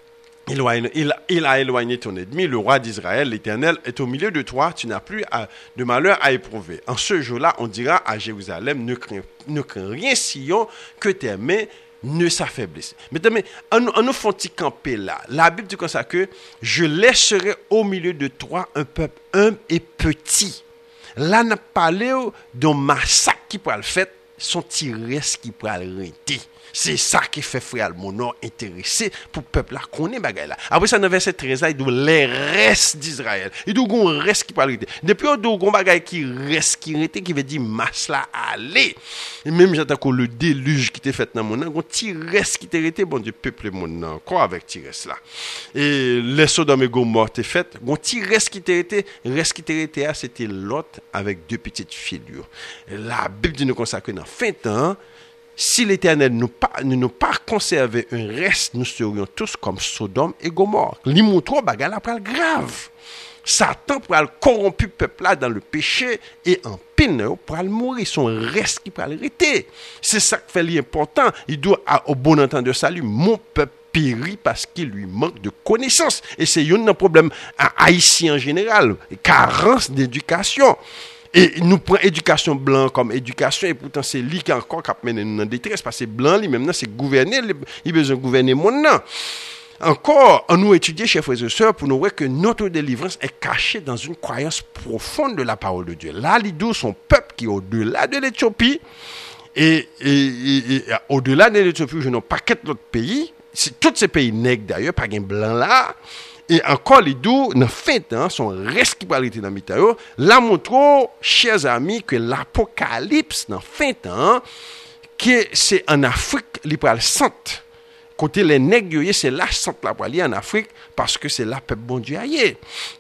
Il a, il, a, il a éloigné ton ennemi, le roi d'Israël. L'Éternel est au milieu de toi. Tu n'as plus à, de malheur à éprouver. En ce jour-là, on dira à Jérusalem, ne crains, ne crains rien, Sion, que tes mains ne s'affaiblissent. Mais on nous fait camper là. La Bible dit comme ça que je laisserai au milieu de toi un peuple humble et petit. Là, on a parlé d'un massacre qui pourra le faire, son tiresse qui pourra le arrêter. C'est ça qui fait frère mon intéressé pour le peuple là qu'on est bagaille là. Après ça dans verset treize là, il dit les restes d'Israël. Il dit un reste qui peut arrêter. Depuis on dit un bagaille qui reste qui arrêter qui veut dire masse là aller. Et même j'entends que le déluge qui était fait dans mon un petit reste qui était arrêté bon Dieu peuple mon encore avec petit reste là. Et les Sodome et Gomorrhe était fait, un petit reste qui était arrêté, reste qui était arrêté c'était Lot avec deux petites filles. La Bible dit nous consacrer dans fin temps. Si l'Éternel ne nous pas, nous pas conservé un reste, nous serions tous comme Sodome et Gomorrhe. L'imoutro bagarre là pour grave. Satan pour le corrompu peuple là dans le péché et en peine pour le mourir, son reste qui peut l'arrêter. C'est ça qui fait l'important. Il doit au bon entendeur de salut, mon peuple périt parce qu'il lui manque de connaissances. Et c'est un problème haïtien en général, carence d'éducation. Et nous prenons éducation blanc comme éducation, et pourtant c'est lui qui encore qui mène nous en détresse, parce que blanc, lui même, c'est gouverner, il a besoin de gouverner mon nom. Encore, on nous étudie, chers frères et sœurs, pour nous voir que notre délivrance est cachée dans une croyance profonde de la parole de Dieu. Là, l'idou, son peuple qui est au-delà de l'Éthiopie, et, et, et, et au-delà de l'Éthiopie, je n'ai pas qu'être l'autre pays, c'est, tous ces pays nègres d'ailleurs, pas un blanc là. Et encore les deux, dans fin temps, son reste qui peut arrêter dans Mitayo, la montre, chers amis, que l'Apocalypse, dans fin temps, que c'est en Afrique, il peut aller centre. Côté les nègres, c'est là, centre la poilie en Afrique, parce que c'est là, peuple bon Dieu aillé.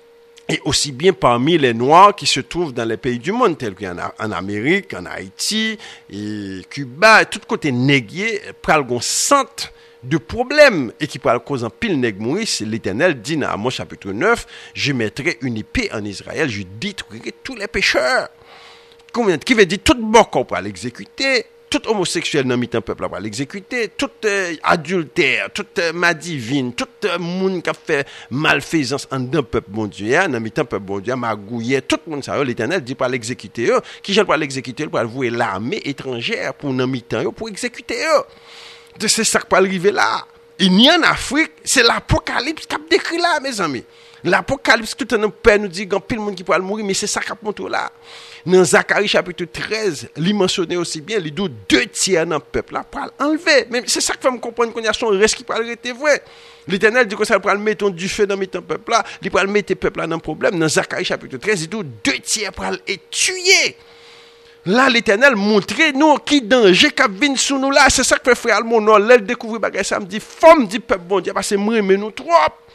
Et aussi bien parmi les Noirs qui se trouvent dans les pays du monde, tels qu'en en Amérique, en Haïti, et Cuba, et tout côté nègre, pral gon centre de problèmes et qui parle cause en pile nègre mourir, c'est l'Éternel dit dans Amos chapitre neuf, je mettrai une épée en Israël, je détruirai tous les pécheurs. Combien qui veut dire tout bon qu'on peut l'exécuter, tout homosexuel dans mi-temps peuple va l'exécuter, tout euh, adultère, tout euh, ma divine, tout euh, monde qui a fait malfaisance en d'un peuple bon Dieu, dans mi-temps peuple bon Dieu, magouillé, tout le monde ça, l'Éternel dit pas l'exécuter, qui j'en pas l'exécuter, pour vouer l'armée étrangère pour dans mi-temps pour exécuter eux. C'est ça qui peut arriver là. Il n'y a en Afrique, c'est l'Apocalypse qui a décrit là, mes amis. L'Apocalypse, tout un père nous dit qu'il y a plein de monde qui peut mourir, mais c'est ça qui a montré là. Dans Zacharie chapitre treize, il mentionne aussi bien, il dit deux tiers dans le peuple là pour l'enlever. Mais c'est ça qui fait me comprendre qu'on y a son reste qui peut arrêter vrai. L'Éternel dit que ça peut le mettre du feu dans le peuple là, il peut le mettre le peuple là dans le problème. Dans Zacharie chapitre treize, il dit deux tiers pour le tuer. Là, l'Éternel montre nous qui danger qui vient sur nous là. C'est ça que fait frère mon nom. Là, il découvre bagage ça me dit femme dit peuple bon Dieu parce que moi mais nous trop.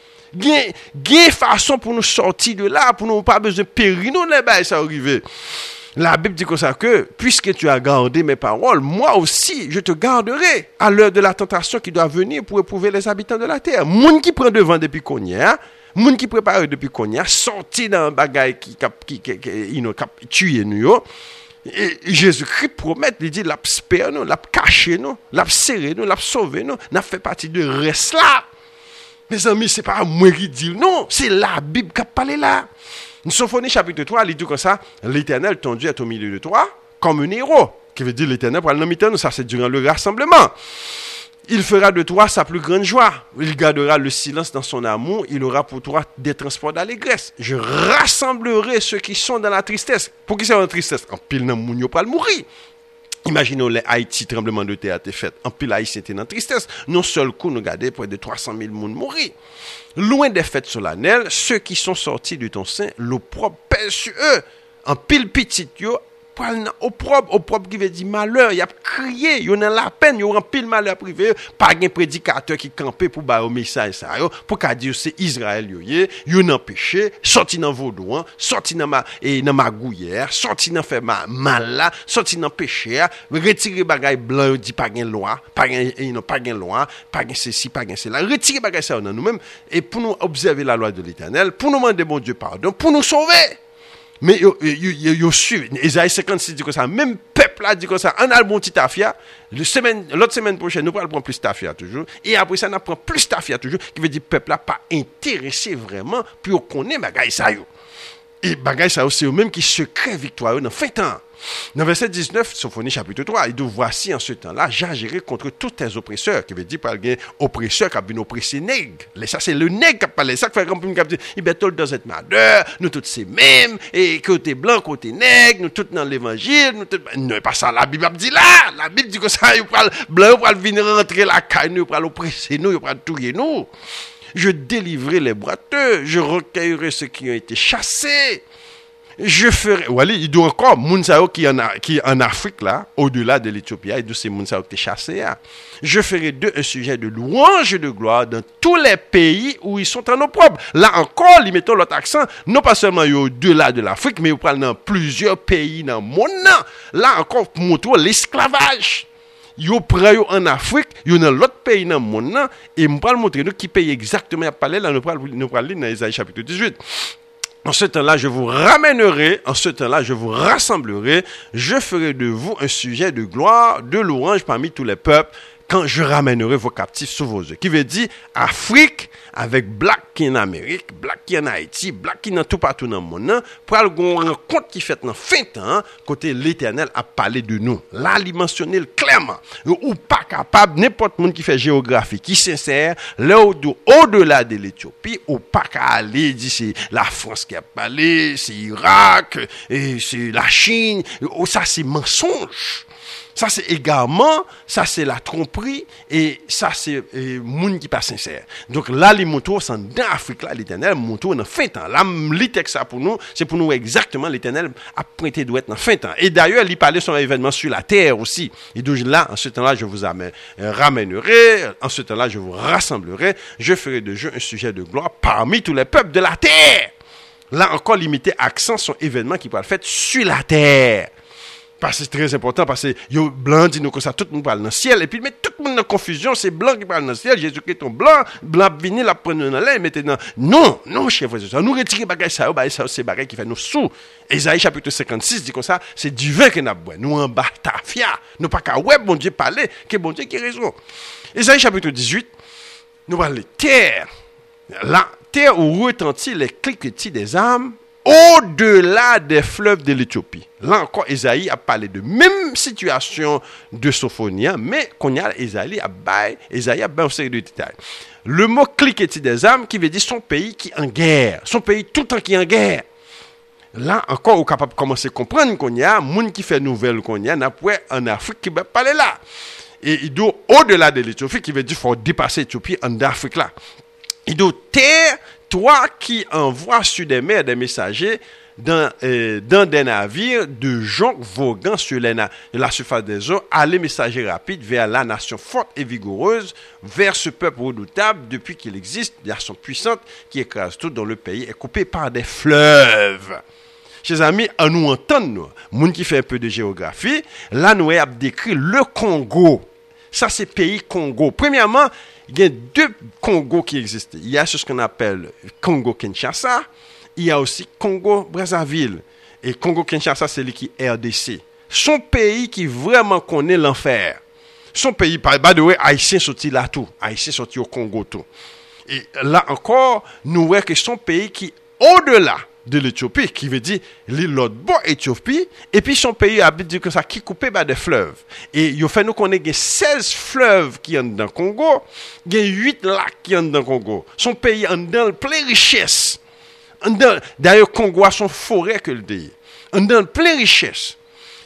Gain gain façon pour nous sortir de là pour nous pas besoin périr nous les bail ça arriver. La Bible dit comme ça que puisque tu as gardé mes paroles, moi aussi je te garderai à l'heure de la tentation qui doit venir pour éprouver les habitants de la terre. Moun qui prend devant depuis qu'on y a, moun qui prépare depuis qu'on y a, sorti dans bagaille qui qui qui qui nous tuer nous. Et Jésus-Christ promet, il dit, l'a spère nous, l'a caché nous, l'a serré nous, l'a sauvé nous, n'a fait partie de reste là. Mes amis, c'est pas moi qui dis, non, c'est la Bible qui a parlé là. Sophonie chapitre trois, il dit comme ça, l'Éternel ton Dieu est au milieu de toi, comme un héros. Qui veut dire l'Éternel pour le mi-temps, ça c'est durant le rassemblement. Il fera de toi sa plus grande joie. Il gardera le silence dans son amour. Il aura pour toi des transports d'allégresse. Je rassemblerai ceux qui sont dans la tristesse. Pour qui sont dans la tristesse? En pile, non, moun yo pral mourir. Imaginons les Haïti, tremblement de terre était fait. En pile Haïti était dans tristesse. Non seul coup, nous regardons près de trois cent mille personnes mourir. Loin des fêtes solennelles, ceux qui sont sortis du ton sein, l'opprobre pèse sur eux. En pile petit, yo, opprobre, opprobre qui veut dire malheur, y a crié, y a la peine, y a un pile malheur privé, pas un prédicateur qui campait pour ba au message ça yo, pour qu'a dire c'est Israël yo yé, yo nan péché, sorti dans vaudouan, sorti dans ma et dans magouillère, sorti dans fait ma mal là, sorti dans péché, retirer bagay blanc dit pas gain loi, pas gain non pas gain loi, pas gain ceci, pas gain cela, retirer bagay ça dans nous-mêmes et pour nous observer la loi de l'Éternel, pour nous demander bon Dieu pardon, pour nous sauver. Mais yo yo yo, yo suivent. Isaïe cinquante-six dit comme ça, même peuple là dit comme ça, on a le bon petit tafia, le semaine l'autre semaine prochaine nous allons prendre plus tafia toujours et après ça on prend plus tafia toujours qui veut dire peuple là pas intéressé vraiment pour connaître bagay ça yo. Et bagay ça c'est eux même qui secret victoire dans fin temps. Dans verset dix-neuf, Sophonie chapitre trois, il dit voici en ce temps-là, j'agirai contre tous tes oppresseurs, qui veut dire par le oppresseur qui a bien oppressé nègre. Ça c'est le nègre qui a parlé, ça qui fait comme une dit, il bet tout dans cette madeur, nous tous c'est mêmes, et côté blanc, côté nègre, nous tous dans l'évangile, nous tous, non, pas ça, la Bible dit là, la Bible dit que ça, il parle blanc, il parle venir rentrer la caille, il parle oppresser nous, il parle touiller nous. Je délivrerai les boiteux, je recueillerai ceux qui ont été chassés. Je ferai, voilà, il doit encore, Mounsao qui en a, qui en Afrique là, au-delà de l'Éthiopie, il doit c'est Mounsao qui est chassé. Je ferai d'eux un sujet de louange et de gloire dans tous les pays où ils sont en opprobre. Là encore, ils mettent l'autre accent, non pas seulement au-delà de l'Afrique, mais ils parlent dans plusieurs pays dans le monde. Là encore, pour montrer l'esclavage. Yo prend yo en Afrique, yo dans l'autre pays dans le monde, et je vais montrer nous qui paye exactement à parler là, nous parlons nous parlons dans Isaïe chapitre dix-huit. En ce temps-là, je vous ramènerai, en ce temps-là, je vous rassemblerai, je ferai de vous un sujet de gloire, de louange parmi tous les peuples, quand je ramènerai vos captifs sous vos yeux. Qui veut dire Afrique avec black qui en Amérique, black qui en Haïti, black qui en tout partout dans le monde, pour aller rencontre qui fait dans fin temps, côté l'Éternel a parlé de nous. Là, il mentionne clairement, ou pas capable, n'importe monde qui fait géographie, qui sincère, là au-delà de l'Éthiopie, ou pas qu'à aller, dit c'est la France qui a parlé, c'est Irak, et c'est la Chine, ou ça c'est mensonge. Ça c'est également, ça c'est la tromperie et ça c'est le monde qui pas sincère. Donc là les motos sont dans l'Afrique là l'Éternel moto dans fin temps. Là li texte ça pour nous, c'est pour nous exactement l'Éternel a pointé doit être dans fin temps. Et d'ailleurs, il parlait sur un événement sur la terre aussi. Et donc là en ce temps-là, je vous amène, euh, ramènerai, en ce temps-là, je vous rassemblerai, je ferai de jeu un sujet de gloire parmi tous les peuples de la terre. Là encore limité accent sur événement qui peut être fait sur la terre. Parce que c'est très important, parce que yo blanc dit nous que ça, tout le monde parle dans le ciel, et puis mais tout le monde dans confusion, c'est blanc qui parle dans le ciel, Jésus-Christ est blanc, blanc vini la prendre dans l'air, mettez dans. Non, non, chef, ça nous retire bagay ça, bagay ça, c'est bagay qui fait nous sous. Isaïe chapitre cinquante-six dit comme ça, c'est du vin que nous boit, nous en bas tafia, nous pas qu'à ouais, bon Dieu parler, que bon Dieu qui a raison. Isaïe chapitre dix-huit, nous parlons de terre, la terre où retentit les cliquetis des âmes, au-delà des fleuves de l'Éthiopie. Là encore, Isaïe a parlé de même situation de Sophonie, mais qu'on y a Isaïe a bail, Isaïe a bail une série de détails. Le mot cliquetis des âmes qui veut dire son pays qui est en guerre, son pays tout le temps qui est en guerre. Là encore, on est capable de commencer à comprendre qu'on y a, monde qui fait nouvelle qu'on y a, n'a pas en Afrique qui va parler là. Et il doit au-delà de l'Éthiopie qui veut dire qu'il faut dépasser l'Éthiopie en Afrique là. Il doit terre. Toi qui envoies sur des mers des messagers dans, euh, dans des navires de gens voguant sur les na- la surface des eaux, allez messagers rapides vers la nation forte et vigoureuse, vers ce peuple redoutable depuis qu'il existe, nation puissante qui écrase tout dans le pays est coupé par des fleuves. Chers amis, à nous entendre, nous, moun qui fait un peu de géographie, là nous avons décrit le Congo. Ça c'est pays Congo. Premièrement, il y a deux Congos qui existent. Il y a ce qu'on appelle Congo-Kinshasa. Il y a aussi Congo-Brazzaville. Et Congo-Kinshasa, c'est lui qui est R D C. Son pays qui vraiment connaît l'enfer. Son pays, by the way, Haïtien sorti là tout. Haïtien sorti au Congo tout. Et là encore, nous voyons que son pays qui, au-delà de l'Éthiopie, qui veut dire l'autre bord Éthiopie, et puis son pays habite dire que ça qui coupé par des fleuves. Et il fait nous connaître seize fleuves qui sont dans le Congo, il y a huit lacs qui sont dans le Congo. Son pays est dans plein richesse. D'ailleurs, Congo a son forêt que le dit. Dans plein richesse.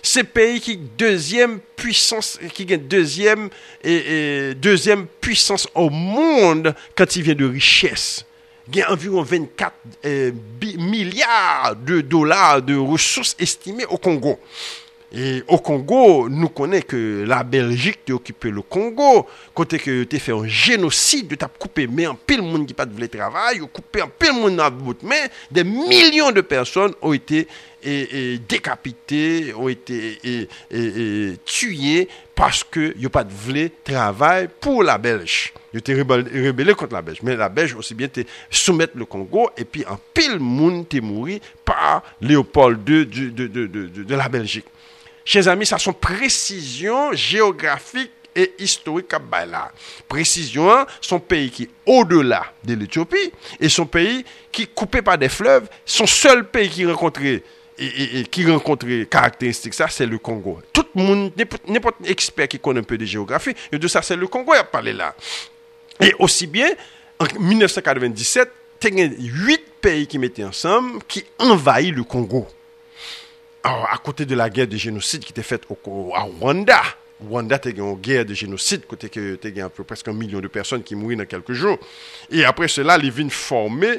C'est pays qui deuxième puissance, qui gagne deuxième et, et deuxième puissance au monde quand il vient de richesse. Il y a environ vingt-quatre euh, milliards de dollars de ressources estimées au Congo. Et au Congo, nous connaissons que la Belgique a occupé le Congo, côté que tu as fait un génocide, tu as coupé mais en pile monde qui pas de travail, tu as coupé en pile monde dans votre main, des millions de personnes ont été et, et décapitées, ont été et, et, et tuées parce que n'y a pas de vrai travail pour la Belge. Ils étaient rébellés contre la Belge, mais la Belge aussi bien te soumettre le Congo et puis en pile monde t'est mouru par Léopold deux de, de, de, de, de, de la Belgique. Chers amis, ça sont précisions géographiques et historiques à Baila. Précision, son pays qui est au-delà de l'Éthiopie et son pays qui est coupé par des fleuves, son seul pays qui rencontrait et, et, et qui rencontrait caractéristiques ça, c'est le Congo. Tout le monde, n'importe expert qui connaît un peu de géographie, il dit ça, c'est le Congo, il a parlé là. Et aussi bien, en dix-neuf cent quatre-vingt-dix-sept, il y a huit pays qui mettaient ensemble, qui envahissent le Congo. Alors, à côté de la guerre de génocide qui était faite au, à Rwanda, Rwanda a eu une guerre de génocide, côté que tu as presque un million de personnes qui mourent dans quelques jours. Et après cela, les vignes formées,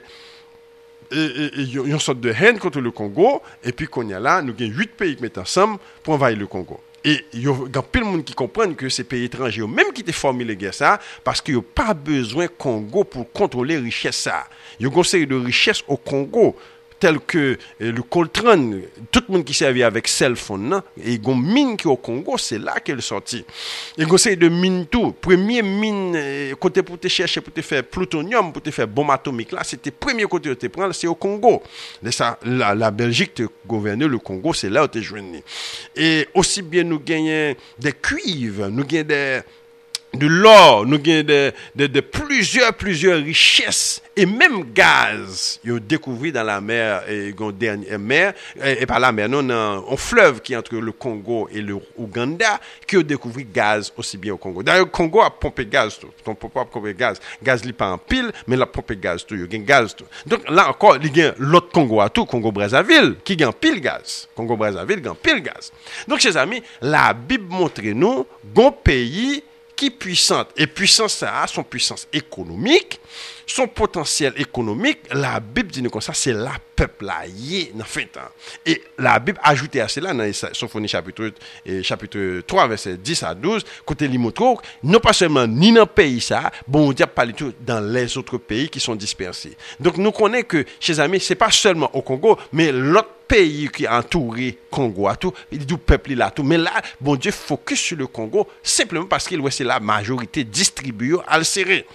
il y a une sorte de haine contre le Congo, et puis qu'on y a là, nous avons huit pays qui mettent ensemble pour envahir le Congo. Et il y a plein de monde qui comprennent que ces pays étrangers, même qui ont formé les guerres, ça, parce qu'ils n'ont pas besoin du Congo pour contrôler les richesses. Il y a une série de richesses au Congo, tel que euh, le coltan, tout le monde qui servait avec cell phone, et il y a une mine qui est au Congo, c'est là qu'elle est sortie. Il y a une série de mines tout. Premier mine, euh, côté pour te chercher, pour te faire plutonium, pour te faire bombe atomique, là, c'était le premier côté où tu prends, c'est au Congo. Ça, la, la Belgique te gouvernait le Congo, c'est là où tu es joigné. Et aussi bien nous gagnons des cuivres, nous gagnons des de l'or, nous gagnons de, de, de plusieurs, plusieurs richesses et même gaz. Ils ont découvert dans la mer, et, dernière mer, et, et pas la mer, non, non, un fleuve qui est entre le Congo et le Ouganda, qui ont découvert gaz aussi bien au Congo. D'ailleurs, le Congo a pompé gaz tout. On ne peut pas pomper gaz. Gaz, il n'est pas en pile, mais il a pompé gaz tout. Il y a gaz tout. Donc là encore, il y a l'autre Congo à tout, Congo-Brazzaville, qui a pile gaz. Congo-Brazzaville a pile gaz. Donc, chers amis, la Bible montre nous, bon pays qui puissante. Et puissance, ça a son puissance économique, son potentiel économique. La Bible dit nous comme ça, c'est la peuple là, yé, dans fin temps. Et la Bible ajoute à cela, dans Sophonie chapitre, eh, chapitre trois, verset dix à douze, côté Limotro, non pas seulement ni dans le pays ça, bon, on dit pas tout dans les autres pays qui sont dispersés. Donc, nous connaissons que, chers amis, c'est pas seulement au Congo, mais l'autre pays qui a entouré Congo à tout, il dit peuple là tout, mais là bon Dieu focus sur le Congo simplement parce qu'il ouais, c'est la majorité distribuée à le serrer.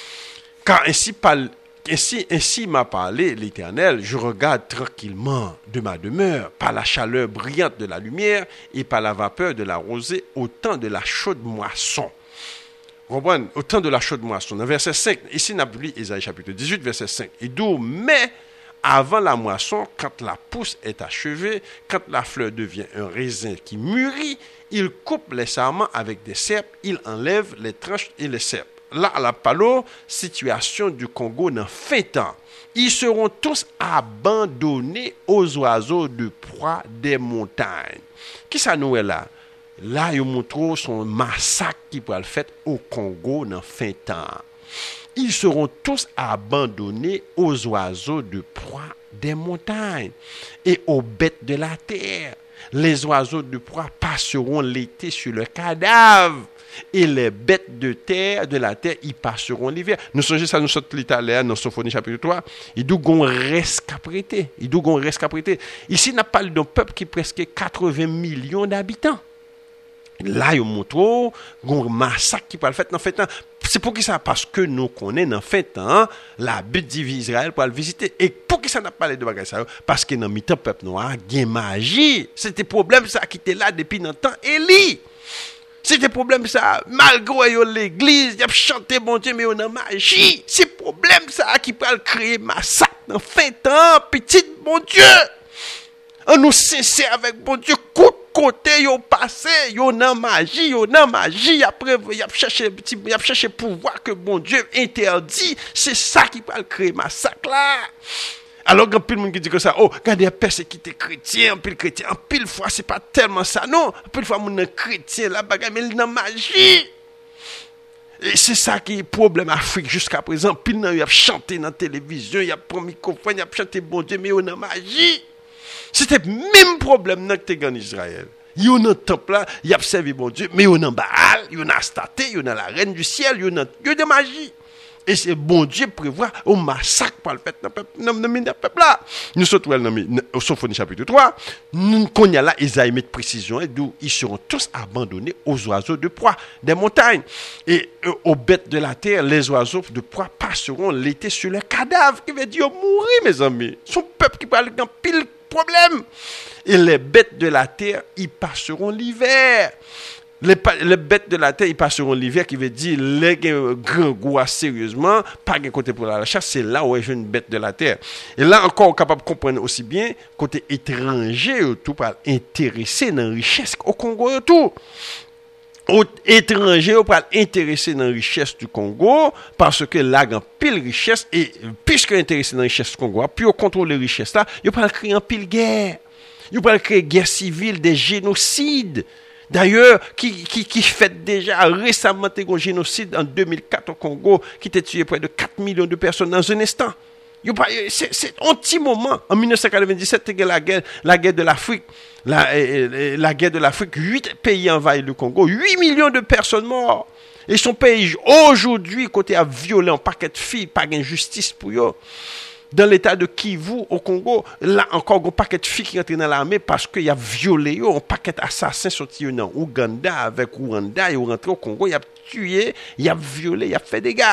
Car ainsi par ainsi ainsi m'a parlé l'Éternel, je regarde tranquillement de ma demeure par la chaleur brillante de la lumière et par la vapeur de la rosée au temps de la chaude moisson. Vous comprenez? Au temps de la chaude moisson. Dans verset cinq, ici n'a plus Ésaïe chapitre dix-huit verset cinq. Et d'où mais avant la moisson, quand la pousse est achevée, quand la fleur devient un raisin qui mûrit, il coupe les sarments avec des serpes, il enlève les tranches et les serpes. Là, à la palo, situation du Congo dans fin temps. Ils seront tous abandonnés aux oiseaux de proie des montagnes. Qui ça nous est là? Là, il montre son massacre qui peut le faire au Congo dans fin temps. Ils seront tous abandonnés aux oiseaux de proie des montagnes et aux bêtes de la terre. Les oiseaux de proie passeront l'été sur le cadavre et les bêtes de terre de la terre y passeront l'hiver. Nous songez ça, nous sommes l'Italien dans Sophonie chapitre trois. Il doit qu'on reste qu'à prêter. Il doit qu'on reste qu'à prêter. Ici, on a parlé d'un peuple qui est presque quatre-vingts millions d'habitants. Là, il montre un massacre qui peut le faire dans le fait. C'est pour qui ça? Parce que nous connaissons dans le fait, la Bible dit Israël pour le visiter. Et pour qui ça n'a pas parlé de bagages ça? Parce que dans le temps, peuple noir, il y a magie. C'était problème ça qui était là depuis longtemps. Élie. C'était problème ça. Malgré l'église, il a chanté bon Dieu, mais on a magie. C'est problème ça qui peut créer massacre dans le fait, petit bon Dieu. On nous sincère avec bon Dieu, coup côté yo passé, yo nan magie, yo nan magie, après y a cherché petit y a cherché pouvoir que bon Dieu interdit, c'est ça qui va créer massacre là. Alors, quand pile monde qui dit que ça, oh, regardez, persécuté chrétien, pile chrétien, en pile fois, c'est pas tellement ça, non. En pile fois, mon chrétien, la bagarre, mais il n'a magie. Et c'est ça qui est le problème Afrique jusqu'à présent. Pile nan, il a chanté dans la télévision, il a pris un microphone, il a chanté bon Dieu, mais il a magie. C'était le même problème que tu as en Israël. Il y a un temple là, il a servi bon Dieu, mais il y a un Baal, il y a un Astarté, il y a la reine du ciel, il y a de magie. Et c'est bon Dieu prévoit un massacre par le fait dans le peuple là. Nous sommes dans Sophonie chapitre trois. Nous connaissons là, Isaïe met précision, et d'où ils seront tous abandonnés aux oiseaux de proie des montagnes. Et euh, aux bêtes de la terre, les oiseaux de proie passeront l'été sur les cadavres. Qui veut dire mourir, mes amis. Son peuple qui parle dans pile problème. Et les bêtes de la terre, ils passeront l'hiver. Les, les bêtes de la terre, ils passeront l'hiver, qui veut dire les grands goûts sérieusement, pas de côté pour la chasse, c'est là où est une bête de la terre. Et là encore, capable de comprendre aussi bien, côté étranger, tout pas intéressé dans la richesse au Congo, tout. Aux étrangers, on pas intéressé dans la richesse du Congo, parce que là, il y a pile richesse, et puisque intéressé dans la richesse du Congo, puis on contrôle les richesses là, il pas créer un pile guerre. Il pas créer guerre civile, des génocides. D'ailleurs, qui, qui, qui fait déjà récemment un génocide en deux mille quatre au Congo, qui a tué près de quatre millions de personnes dans un instant. C'est, c'est un petit moment. En dix-neuf cent quatre-vingt-dix-sept, c'était la guerre, la guerre de l'Afrique. La, la guerre de l'Afrique, huit pays envahis le Congo, huit millions de personnes mortes. Et son pays, aujourd'hui, côté à violer un paquet de filles, pas d'injustice pour eux. Dans l'état de Kivu, au Congo, là encore, il y a un paquet de filles qui rentrent dans l'armée parce qu'il y a violé, un paquet d'assassins sortis en Ouganda avec Rwanda, ils sont rentrés au Congo, ils ont tué, ils ont violé, ils ont fait des dégâts.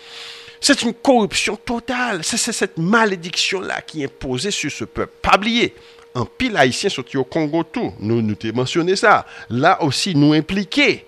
C'est une corruption totale. C'est, c'est cette malédiction-là qui est posée sur ce peuple. Pas oublier, un pile haïtien sorti au Congo tout. Nous, nous t'ai mentionné ça. Là aussi, nous impliqués.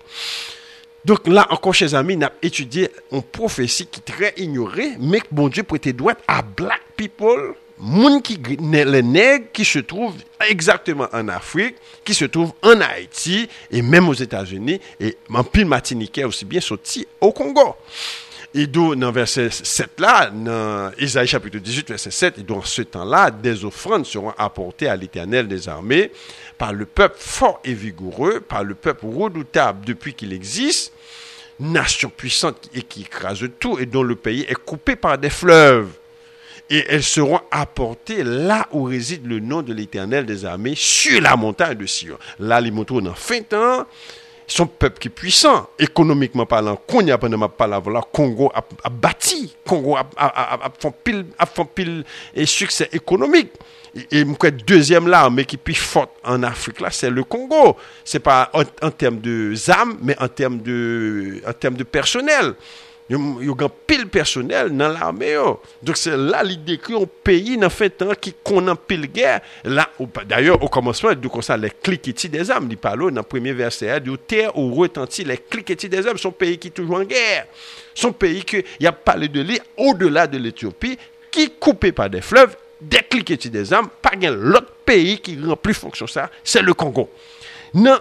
Donc là, encore, chers amis, nous avons étudié une prophétie qui est très ignorée, mais que bon Dieu prêtait droit à black people, moun qui, les nègres qui se trouvent exactement en Afrique, qui se trouvent en Haïti, et même aux États-Unis, et en pile martiniquais aussi bien sorti au Congo. Et donc, dans verset sept là, dans Isaïe chapitre dix-huit, verset sept, et dans ce temps-là, des offrandes seront apportées à l'Éternel des armées par le peuple fort et vigoureux, par le peuple redoutable depuis qu'il existe, nation puissante et qui écrase tout, et dont le pays est coupé par des fleuves. Et elles seront apportées là où réside le nom de l'Éternel des armées, sur la montagne de Sion. Là, les motos, dans fin temps, son peuple qui est puissant, économiquement parlant, qu'on y a pas de ma parole, là, Congo a, a bâti, Congo a, a, a, a fait pile, a fait pile et succès économique. Et, et deuxième là, mais qui est plus forte en Afrique là, c'est le Congo. C'est pas en, en termes de âmes, mais en termes de, en termes de personnel. Il y a un pile personnel dans l'armée. Donc c'est là l'idée décrit un pays dans fait temps qui connaît pile guerre. Là, d'ailleurs, au commencement, il dit comme ça, les cliquetis des âmes. Il parle dans le premier verset, il dit terre où retentit les cliquetis des âmes. Son pays qui est toujours en guerre. Son pays qui il a parlé de lui au-delà de l'Éthiopie, qui est coupé par des fleuves, des cliquetis des âmes. Pas l'autre pays qui remplit fonction ça, c'est le Congo. Non.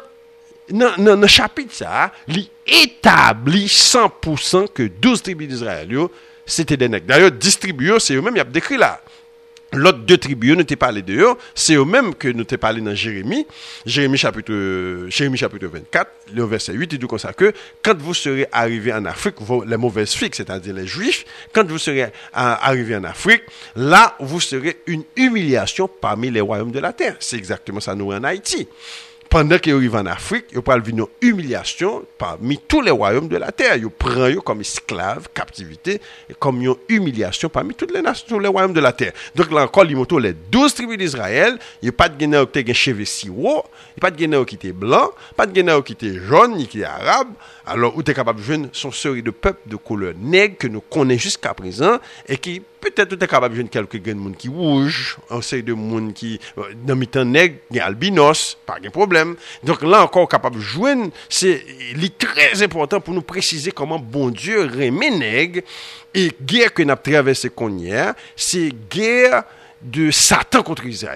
Dans le chapitre, ça, il établit cent pour cent que douze tribus d'Israël, c'était des nègres. D'ailleurs, dix tribus, c'est eux-mêmes, il y a décrit là. L'autre deux tribus, nous t'ai parlé de eux, c'est eux-mêmes que nous t'ai parlé dans Jérémie. Jérémie chapitre, Jérémie chapitre vingt-quatre, le verset huit, il dit comme ça que quand vous serez arrivés en Afrique, les mauvaises figues, c'est-à-dire les Juifs, quand vous serez arrivés en Afrique, là, vous serez une humiliation parmi les royaumes de la terre. C'est exactement ça, nous, en Haïti. Pendant qu'ils arrivent en Afrique, ils parlent d'une humiliation parmi tous les royaumes de la terre. Ils prennent comme esclaves, captivité, et comme une humiliation parmi toutes les nations, tous les royaumes de la terre. Donc là encore, ils montrent les douze tribus d'Israël. Il n'y a pas de Guinéen qui a un cheveu si haut, il n'y a pas de Guinéen qui était blanc, pas de Guinéen qui était jaune, ni qui était arabe. Alors, où tu es capable de jouer son série de peuples de couleur nègre que nous connaissons jusqu'à présent et qui peut-être tu es capable de jouer quelques grains de monde qui rouge, un série de monde qui, dans le temps nègre, il y a albinos, pas de problème. Donc là encore, capable de jouer, c'est très important pour nous préciser comment bon Dieu remet nègre et guerre que nous avons traversée qu'on y a, c'est guerre de Satan contre Israël.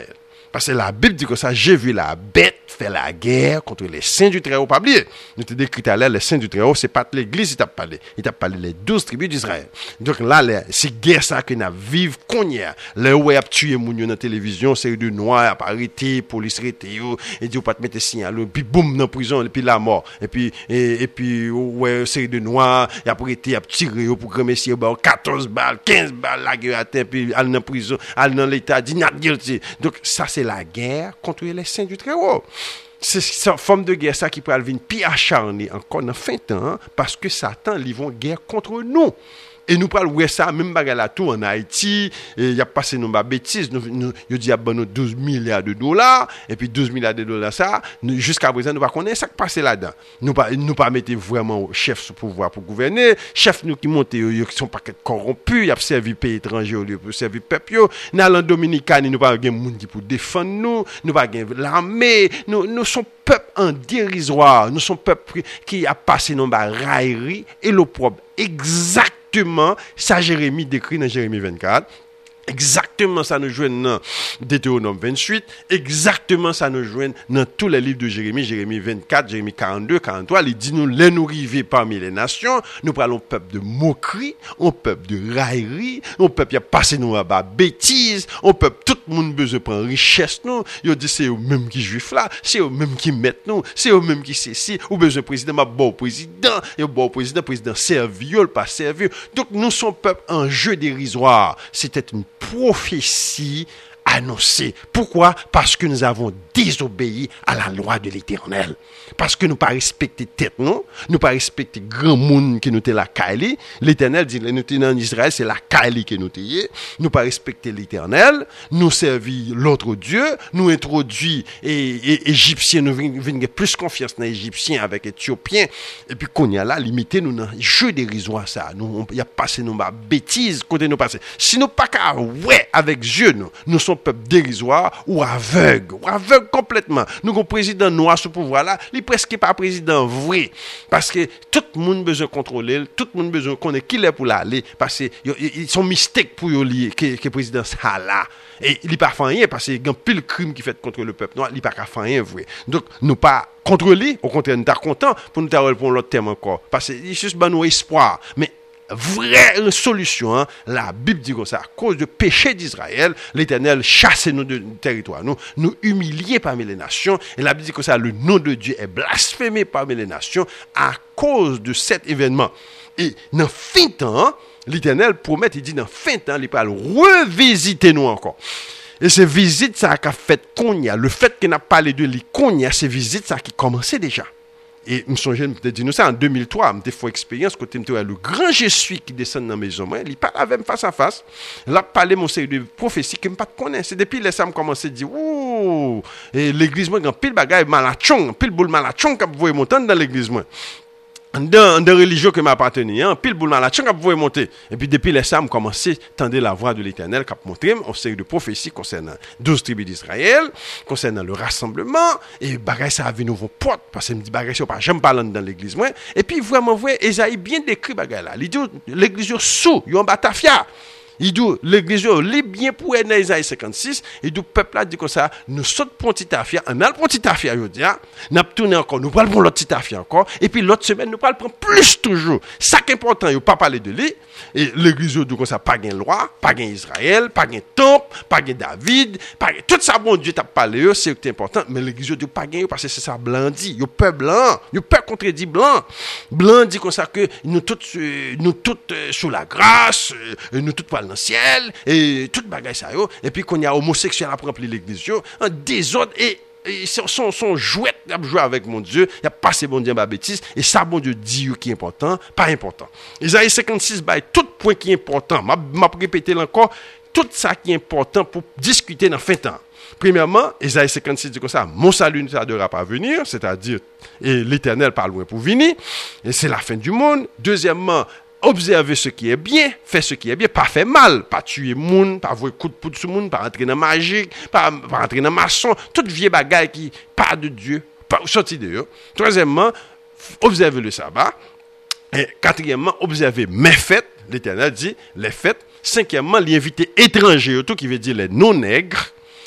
Parce que la Bible dit que ça, j'ai vu la bête faire la guerre contre les saints du Très-Haut. Pas oublier. Nous t'ai décrit à l'air, les saints du Très-Haut, c'est pas l'église, il t'a parlé. Il t'a parlé les douze tribus d'Israël. Donc là, c'est guerre ça que nous vivons qu'on y a. Là où il a tué moun dans la télévision, c'est de noirs, a arrêté, police arrêté, et dit, pas te mettre signal, puis boum, dans la prison, et puis la mort. Et puis, et, et puis, ouais, c'est de noirs, il a arrêté, il a tiré, pour que messieurs, quatorze balles, quinze balles, la guerre à terre, puis aller dans la prison, aller dans l'état, dit, not guilty. Donc, ça, c'est la guerre contre les saints du Très-Haut. C'est cette forme de guerre ça qui peut venir plus acharnée encore dans fin temps parce que Satan ils vont guerre contre nous. Et nous parlons de ça, même bagarre là tout en Haïti, il y a passé nos bêtises, nous nous il dit bon douze milliards de dollars et puis douze milliards de dollars ça, jusqu'à présent nous pas connaître ça qui passé là-dedans. Nous pas nous pas mettre vraiment chef sous pouvoir pour gouverner, chef nous qui montent qui sont pas corrompus, il a servi pays étranger au lieu pour servir peuple yo. Dans la Dominicaine, nous pas gain monde qui pour défendre nous, nous pas gain l'armée, nous nous sommes peuple en dérisoire, nous sommes peuple qui a passé nos railleries et l'opprobre exact. Exactement, ça Jérémie décrit dans Jérémie vingt-quatre. Exactement, ça nous joint dans Deutéronome vingt-huit. Exactement, ça nous joint dans tous les livres de Jérémie. Jérémie vingt-quatre, Jérémie quarante-deux, quarante-trois. Il dit nous, les nous river parmi les nations. Nous parlons peuple de moquerie, un peuple de raillerie, un peuple qui a passé nous à bas bêtises, un peuple, tout le monde besoin de prendre richesse nous. Il dit c'est eux même qui juifs là, c'est eux même qui mettent nous, c'est eux même qui c'est si, ou besoin président, ma bon président, et bon président, président servi, pas servi. Donc nous sommes peuple en jeu dérisoire. C'était une prophétie annoncée. Pourquoi? Parce que nous avons désobéi à la loi de l'Éternel. Parce que nous pas respecté tête non, nous pas respecté grand monde qui nous était la Kaili. L'Éternel dit nous était en Israël, c'est la Kaili qui nous était. Nous pas respecté l'Éternel, nous servi l'autre Dieu, nous introduit et, et Égyptiens nous venons plus confiance dans Égyptiens avec Éthiopiens et puis qu'on y a là limité nous dans jeu dérisoire ça. Nous il y a passé nous ma bêtise côté nous passer. Si nous pas qu'à ouais avec Dieu nous, nous sommes peuple dérisoire ou aveugle, ou aveugle complètement. Nous avons président noir sous pouvoir là, il presque pas président vrai parce que tout le monde besoin contrôler, tout le monde besoin connaître qui est pour l'aller parce que ils sont mystères pour yo lier que que président ça là et il pas fait rien parce que il y a pile crime qui fait contre le peuple noir, il pas faire rien vrai. Donc nous pas contrôler, au contraire nous sommes contents pour nous répondre l'autre terme encore parce que il juste ban nous espoir mais vraie solution, hein? La Bible dit comme ça, à cause du péché d'Israël, l'Éternel chasse nous de territoire, nous, nous humilier parmi les nations, et la Bible dit comme ça, le nom de Dieu est blasphémé parmi les nations à cause de cet événement. Et dans fin de temps, l'Éternel promet, il dit dans fin de temps, il va revisiter nous encore. Et ces visites, ça a fait qu'on y a, le fait qu'il n'a pas parlé de lui, qu'on y a, ces visites, ça qui commençait déjà. Et je me souviens de dire ça en deux mille trois, j'ai fait expérience quand j'étais le grand Jésus qui descend dans la maison, il parle avec face à face, là parler mon série de prophétie que je ne connais pas. C'est depuis les ça me commencé à dire ouh, et l'église moi grand pile bagaille malachon, pile boule malachon que vous voyez monter dans l'église moi. Dans dans religion que m'appartenait hein pile boule malachon que vous voyez monter. Et puis depuis les ça me commencé tendre la voix de l'Éternel qui a montré une série de prophéties concernant douze tribus d'Israël, concernant le rassemblement et bagaille ça avait nouveau porte parce que me dit bagaille ça pas jamais parler dans l'église moi. Et puis vraiment vrai Esaïe bien décrit bagaille là. Il dit l'église sous, yo en batafia. Il dit l'église est bien pour dans Isaïe cinquante-six, il dit peuple là dit comme ça, nous saute pour petit affaire, on a le petit affaire yo dit, n'a tourner encore, nous parlons pour l'autre petit affaire encore et puis l'autre semaine nous parlons prendre plus toujours. Ça qui est important, yo pas parler de lui et l'église dit comme ça pas gain loi, pas gain Israël, pas gain temple, pas gain David, pas gain tout ça bon Dieu t'a parlé, c'est important mais l'église dit pas gain parce que c'est ça blanc dit, yo peuple blanc, yo peuple contredit blanc. Blanc dit comme ça que nous tous nous tous sous la grâce, nous tous dans le ciel et toute bagaille ça yo et puis qu'on y a homosexuel à remplir l'église yo en désordre et et son son jouet a joué avec mon Dieu, il a passé bon Dieu ma bêtise et ça bon Dieu dit qui est important, pas important. Isaïe cinquante-six bail tout point qui est important, m'a m'a répéter encore tout ça qui est important pour discuter dans fin temps. Premièrement, Isaïe cinquante-six dit comme ça, mon salut ne tardera pas à venir, c'est-à-dire et l'Éternel pas loin pour venir et c'est la fin du monde. Deuxièmement, observer ce qui est bien, faire ce qui est bien, pas faire mal, pas tuer moun, pas voir coup de poudre sur moun, pas entrer dans magique, pas, pas entrer dans maçon, toute vieille bagaille qui pas de Dieu, pas sorti de eux. Troisièmement, observer le sabbat. Et quatrièmement, observer mes fêtes, l'Éternel dit les fêtes. Cinquièmement, l'inviter étranger, tout qui veut dire les non-nègres.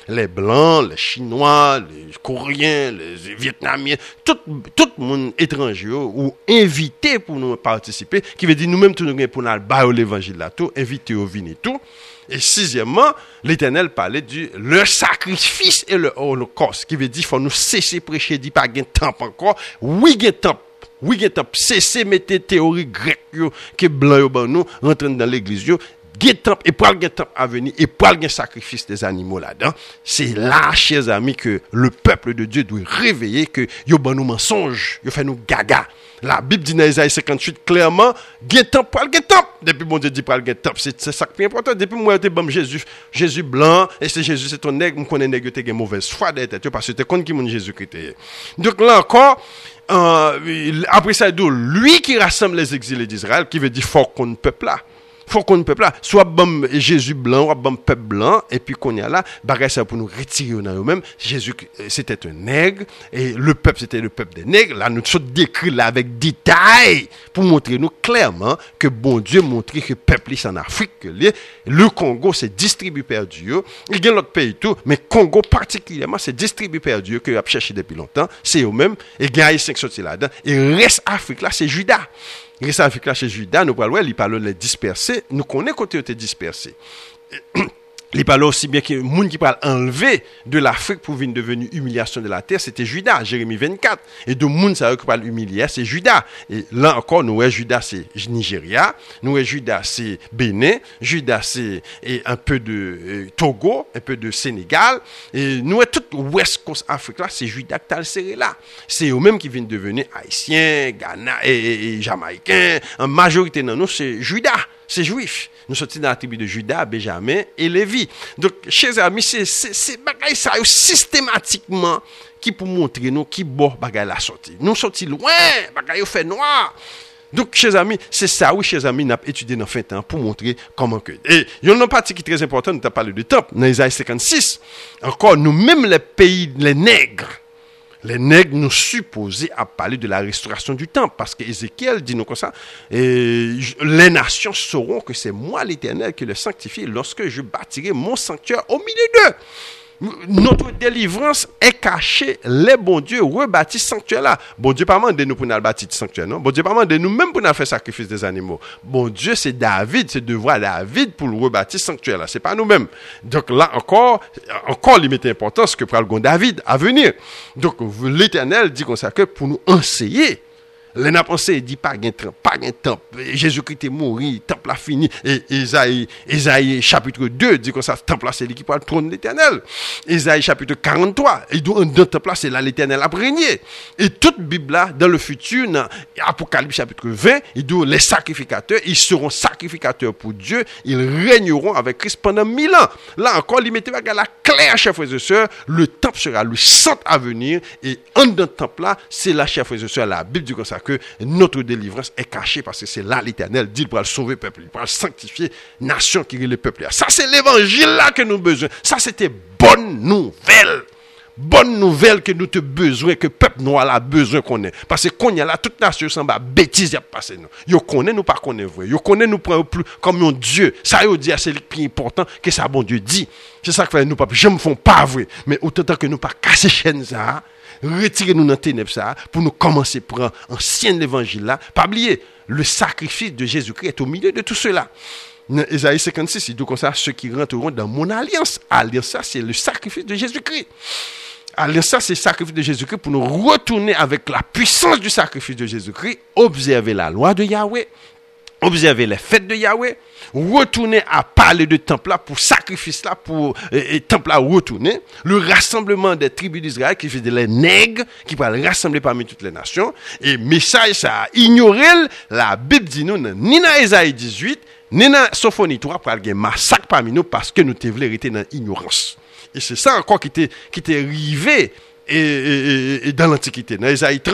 Les Blancs, les Chinois, les Coréens, les Vietnamiens, tout, tout le monde étranger ou invité pour nous participer, qui veut dire nous-mêmes tout nous pour nous bailler l'évangile là tout, invité au vin et tout. Et sixièmement, l'Éternel parlait du le sacrifice et le holocauste, qui veut dire qu'il faut nous cesser prêcher, dit pas gain temps encore. Oui, gain temps. Oui, gain temps. Cesser mettre théorie grecque que blanc yo ban nous rentrer dans l'église yo. Gain temps et pour gain temps à venir et pour gain sacrifice des animaux là-dedans. C'est là, chers amis, que le peuple de Dieu doit réveiller que yo ban nous mensonge, yo fait nous gaga. La Bible dit dans Isaïe cinquante-huit clairement, gain temps pour gain temps. Depuis bon Dieu dit pour gain temps, c'est c'est ça qui est important. Depuis moi j'étais bon Jésus, Jésus blanc et c'est Jésus c'est ton nègre, me connais nègre t'es mauvaise foi d'être parce que t'es connais qui mon Jésus-Christ. Donc là encore Euh, après ça, lui qui rassemble les exilés d'Israël, qui veut dire faut qu'on peuple là. Faut qu'on peuple là. Soit bon Jésus blanc, soit bon peuple blanc, et puis qu'on y a là, bagage ça pour nous retirer dans eux-mêmes. Jésus, c'était un nègre, et le peuple, c'était le peuple des nègres. Là, nous sommes décrits là avec détail, pour montrer nous clairement que bon Dieu montrait que le peuple est en Afrique, que le Congo, c'est distribué perdu. Il y a l'autre pays tout, mais Congo particulièrement, c'est distribué perdu, que a cherché depuis longtemps. C'est eux-mêmes, et il y a Haïtien qui sont là-dedans. Et le reste Afrique là, c'est Juda. Il reste Afrique là chez Juda, nous parlons, il parle de les disperser, nous connaissons côté était dispersé. Il parle aussi bien que le monde qui parle enlever de l'Afrique pour venir devenir humiliation de la terre, c'était Juda, Jérémie vingt-quatre. Et de monde ça qui parle humilier, c'est Juda. Et là encore, nous, Juda, c'est Nigeria, nous, Juda, c'est Bénin, Juda, c'est et un peu de euh, Togo, un peu de Sénégal. Et nous, tout West Coast Afrique là, c'est Juda qui t'a le serré là. C'est eux-mêmes qui viennent devenir haïtiens, Ghana et, et, et jamaïcains. En majorité de nous, c'est Juda. C'est juif. Nous sommes dans la tribu de Juda, Benjamin et Lévi. Donc, chers amis, c'est c'est bagaille ça systématiquement qui pour montrer nous qui bon bagaille la sortie. Nous sortis loin, bagaille fait noir. Donc, chers amis, c'est ça, oui, chers amis, nous avons étudié dans fin de temps pour montrer comment que. Et il y a une partie qui est très importante, nous avons parlé du temple, dans Isaïe cinquante-six. Encore, nous-mêmes, les pays, les nègres, les nègres nous supposés à parler de la restauration du temple. Parce que Ézéchiel dit nous comme ça, et les nations sauront que c'est moi l'Éternel qui le sanctifie lorsque je bâtirai mon sanctuaire au milieu d'eux. Notre délivrance est cachée, les bons dieux rebâtissent sanctuaire là. Bon Dieu pas demandé nous pour nous bâtir sanctuaire, non? Bon Dieu pas demandé nous même pour nous faire sacrifice des animaux. Bon Dieu c'est David, c'est devoir David pour le rebâtir sanctuaire là, c'est pas nous-mêmes. Donc là encore, encore limite importance que pral gon David à venir. Donc l'Éternel dit comme ça que pour nous enseigner. Les n'a pensé, dit pas gain temps, pas gain temps. Jésus-Christ est mort, temple a fini. Et Isaïe, Isaïe chapitre deux dit comme ça, temple là c'est lui qui parle le trône de l'Éternel. Isaïe chapitre quarante-trois, il doit dans temple là c'est là l'Éternel a régné. Et toute Bible là dans le futur dans Apocalypse chapitre vingt, il dit les sacrificateurs, ils seront sacrificateurs pour Dieu, ils régneront avec Christ pendant mille ans. Là encore, il mettait la claire, chers frères et sœurs, le temple sera le centre à venir et en dans le temple là, c'est là, chers frères et sœurs, la Bible dit comme ça que notre délivrance est cachée parce que c'est là l'Éternel dit pour sauver le peuple, pour sanctifier nation qui est le peuple. Ça c'est l'évangile là que nous avons besoin. Ça c'était bonne nouvelle. Bonne nouvelle que nous te besoin, que le peuple noir a besoin qu'on ait. Parce que qu'on y a là, toute nation semble à bêtise y a passé nous. Yo connaît nous pas connaît vrai. Yo connaît nous prend plus comme un Dieu. Ça yo dit c'est le plus important que ça bon Dieu dit. C'est ça que fait nous pas j'aime font pas vrai, mais autant que nous pas casser chaîne ça. Retirez-nous dans ténèbres ça pour nous commencer à prendre ancien évangile là. Pas oublier, le sacrifice de Jésus-Christ est au milieu de tout cela. Dans Isaïe cinquante-six, il dit comme ça, ceux qui rentreront dans mon alliance. Alliance, ça, c'est le sacrifice de Jésus-Christ. Alliance, ça, c'est le sacrifice de Jésus-Christ pour nous retourner avec la puissance du sacrifice de Jésus-Christ, observer la loi de Yahweh, observer les fêtes de Yahweh, retourner à parler de temple là pour sacrifice là pour et, et temple là retourner, le rassemblement des tribus d'Israël qui fait les nègres qui va rassembler parmi toutes les nations et message ça ignorer la Bible dit nous ni dans Isaïe dix-huit ni dans Sophonie trois pour aller massacre parmi nous parce que nous t'avons été dans ignorance. Et c'est ça encore qui était qui était arrivé et, et, et dans l'Antiquité. Dans Isaïe trente,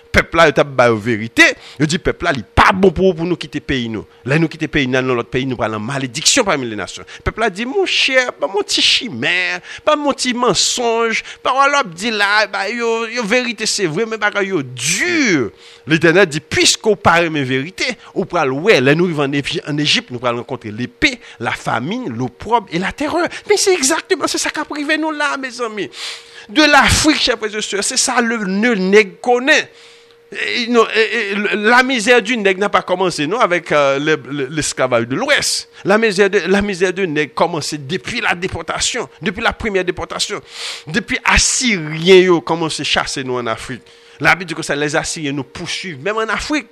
peuple là, il t'a ba vérité, il dit peuple là, il pas bon pour pour nous quitter pays nous. Là nous quitter pays dans l'autre pays nous parlons malédiction parmi les nations. Peuple là dit mon cher, pas mon petit chimère, pas mon petit mensonge, parole dit là, bah yo, yo vérité c'est vrai mais pas yo dur. L'Éternel dit puisqu'on parle mes vérités, on pral ouais, là nous vivons en Égypte, nous pral rencontrer l'épée, la famine, l'opprobre et la terreur. Mais c'est exactement c'est ça qu'a privé nous là mes amis. De l'Afrique, chers frères et sœurs, c'est ça le nègre connaît. Et, non, et, et, la misère du nègre n'a pas commencé non avec euh, le, le, l'esclavage de l'Ouest. La misère de la misère du nègre commencé depuis la déportation, depuis la première déportation, depuis Assyriens ont commencé à chasser nous en Afrique. La Bible dit que ça les Assyriens nous poursuivent même en Afrique.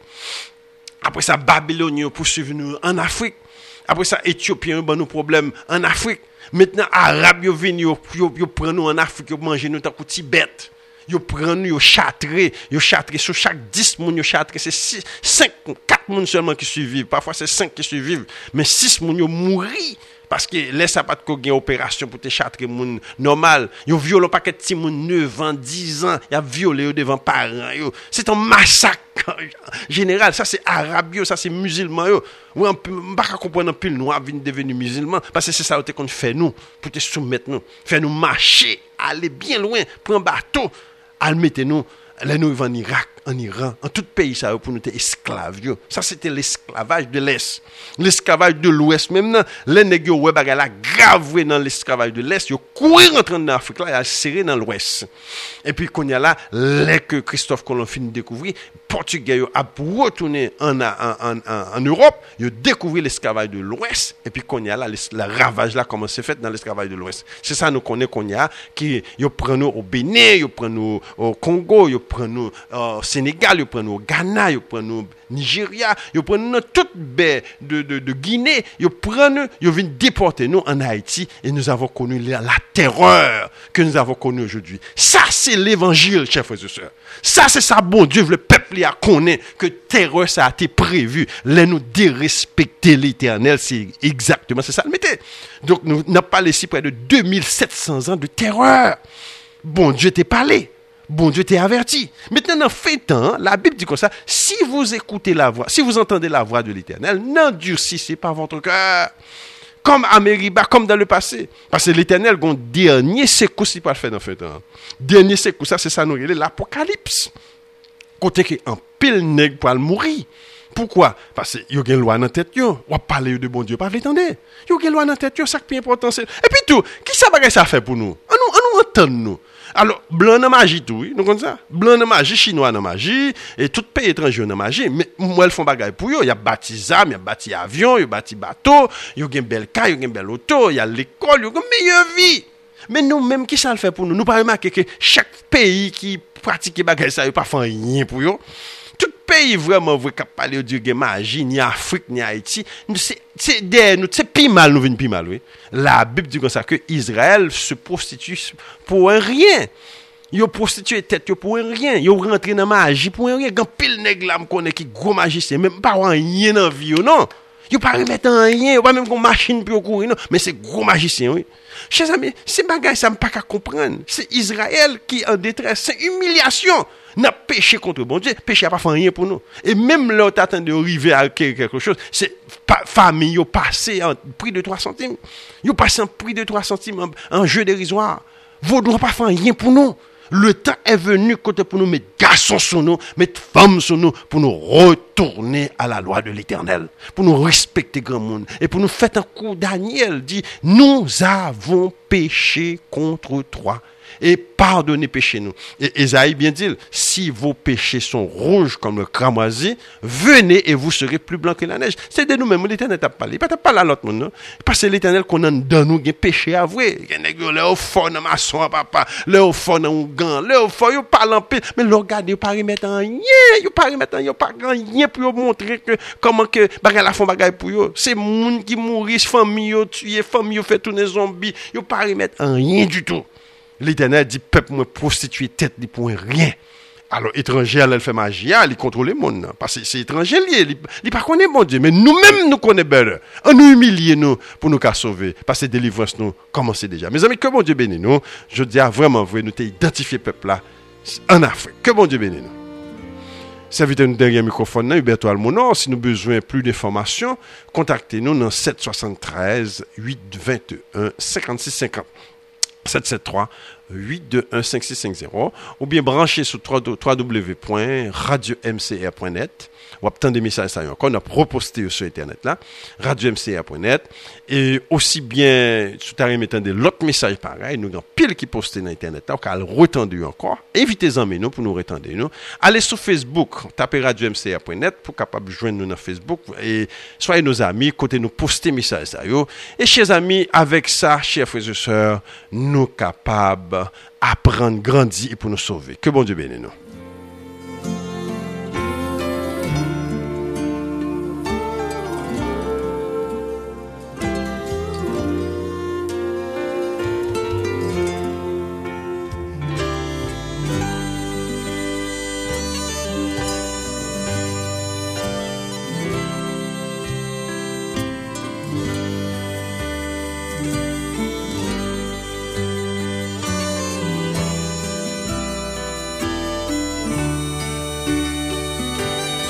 Après ça Babyloniens poursuivent nous en Afrique. Après ça Éthiopiens ont nos problèmes en Afrique. Maintenant Arabes yo viennent yo yo, yo prennent nous en Afrique, yo manger nous tant que Tibet. Yo prennent yo châtré, yo châtré sur chaque dix moun yo châtré, c'est six, cinq, quatre moun seulement qui survivent. Parfois c'est cinq qui survivent, mais six moun yo mourir parce que laisse ça pas de ko gen opération pour te châtré moun normal. Yo violent un paquet de petit moun neuf ans, dix ans, y a violé yo devant parents yo. C'est un massacre général, ça c'est arabe yo, ça c'est musulman yo. Ouais, on pas comprendre pile noir vinn devenir musulman parce que c'est ça qu'on fait nous pour te soumettre nous, faire nous marcher, aller bien loin, prendre bateau. Al mettez nous là nous en Irak, en Iran, en tout pays ça pour nous être esclaves. Ça c'était l'esclavage de l'Est. L'esclavage de l'Ouest même là, les nèg ouais bagarre la grave dans l'esclavage de l'Est, yo courir rentrer dans l'Afrique là, il a serré dans l'Ouest. Et puis qu'on y a là, les que Christophe Colomb finit de découvrir, Portugais a retourné en, en, en, en Europe, ils ont découvert l'esclavage de l'Ouest, et puis qu'on y a là, le ravage là, comment c'est fait dans l'esclavage de l'Ouest. C'est ça nous connaissons qu'on y a, qui ils prennent nous au Bénin, ils prennent nous au Congo, ils prennent nous au Sénégal, ils prennent nous au Ghana, ils prennent nous au Nigeria, ils prennent nous toute baie de, de, de Guinée, ils prennent, ils viennent déporter nous en Haïti, et nous avons connu la, la terreur que nous avons connue aujourd'hui. Ça, c'est l'évangile, chers frères et sœurs. Ça, c'est ça, bon Dieu, le peuple a connaît que terreur, ça a été prévu. Là, nous dérespecter l'Éternel, c'est exactement, c'est ça le métier. Donc, nous n'avons pas laissé près de deux mille sept cents ans de terreur. Bon Dieu t'est parlé. Bon Dieu t'est averti. Maintenant, dans fait temps, la Bible dit comme ça, si vous écoutez la voix, si vous entendez la voix de l'Éternel, n'endurcissez pas votre cœur. Comme à Meriba, comme dans le passé. Parce que l'Éternel, le dernier secousse, il pas le faire dans le temps. Dernier secousse, ça, c'est ça, nous, l'Apocalypse. Côté que un pile nègre pour mourir. Pourquoi? Parce que y a une loi dans tête yo. On parler de bon Dieu, pas l'attendre. Y a une loi dans tête yo, ça qui est important c'est. Et puis tout, qui ça bagay ça fait pour nous? On nous on nous entend nous. Alors, blanc dans magie tout, oui, nous comme ça. Blanc dans magie, chinois dans magie et tout pays étranger dans magie, mais moi ils font bagay pour yo, il y a bâti zam, il y a bâti avion, il y a bâti bateau, il y a une belle caille, il y a une belle auto, il y a l'école, il y a une meilleure vie. Mais nous même qui ça le fait pour nous? Nous pas remarquer que chaque pays qui pratique bagay ça, il pas fait rien pour yo. Tout pays vraiment vrai cap parler de magie, ni Afrique ni Haïti, c'est c'est nous c'est pire mal nous vinn pire mal oui. La Bible dit comme ça que Israël se prostitue pour un rien. Yo prostitué tête yo pour un rien, yo rentré dans magie pour un rien. Gan pile nèg là me connaît qui gros magicien, même pas rien dans vie yo non. Yo pas remettre en rien, yo pas même comme machine pour courir non, mais c'est gros magicien oui. Chers amis, c'est bagay ça me pas qu'à comprendre. C'est Israël qui en détresse, c'est humiliation. N'a péché contre bon Dieu, péché a pas fait rien pour nous. Et même là t'attend de arriver à quelque chose, c'est famille yo passé en prix de trois centimes. Yo passé en prix de trois centimes en, en jeu dérisoire. Vous doit pas faire rien pour nous. Le temps est venu côté pour nous mettre garçons sur nous, mettre femmes sur nous, pour nous retourner à la loi de l'Éternel, pour nous respecter grand monde. Et pour nous faire un coup, Daniel dit, nous avons péché contre toi. Et pardonnez péché nous. Et Esaïe bien dit, si vos péchés sont rouges comme le cramoisi, venez et vous serez plus blancs que la neige. C'est de nous-mêmes, l'Éternel t'a parlé. Il pas parlé à l'autre monde, non? Parce que l'Éternel qu'on a dans nous, il y a péché avoué. Il y a des gens, là, au fond, dans ma soie, papa, là, au fond, dans un gant, là, au fond, ils parlent en paix. Mais le regardez, ils ne pas remettre en rien. Ils ne pas remettre en rien. Ils ne pas rien pour montrer que, comment que, bagay la font bagay pour eux. C'est moun qui mourit, famille, tué, famille, fait tourner zombies. Ils ne pas remettre en rien du tout. L'Éternel dit, peuple, moi, prostituer tête, il pour rien. Alors, étranger, elle fait magie, elle contrôle le monde. Parce que c'est étranger, il ne pas connaît bon Dieu. Mais nous-mêmes, nous connaissons bien. On nous humilie, nous, pour nous sauver. Parce que délivrance, nous, commence déjà. Mes amis, que bon Dieu bénisse nous. Je dis, ah, vraiment, vrai, nous t'ai identifié, peuple là, en Afrique. Que bon Dieu bénisse nous. Serviteur nous derrière microphone, Huberto Almono. Si nous avons besoin de plus d'informations, contactez-nous dans sept sept trois, huit deux un, cinq six cinq zéro. sept sept trois, huit deux un, cinq six cinq zéro ou bien branchez sur w w w point radio m c r point net. On a obtenu des messages ça encore, on a reposté sur internet là, radio m c r point net et aussi bien sous taré mettant des autres messages pareils, nous avons pile qui posté sur internet là, on a retendu encore. Invitez-en nous pour nous retendre nous. Allez sur Facebook, tapez radio m c r point net pour capable joindre nous dans Facebook et soyez nos amis, côté nous poster messages ça yo. Et chers amis, avec ça, chers frères et sœurs, nous capables apprendre, grandir et pour nous sauver. Que bon Dieu bénisse nous.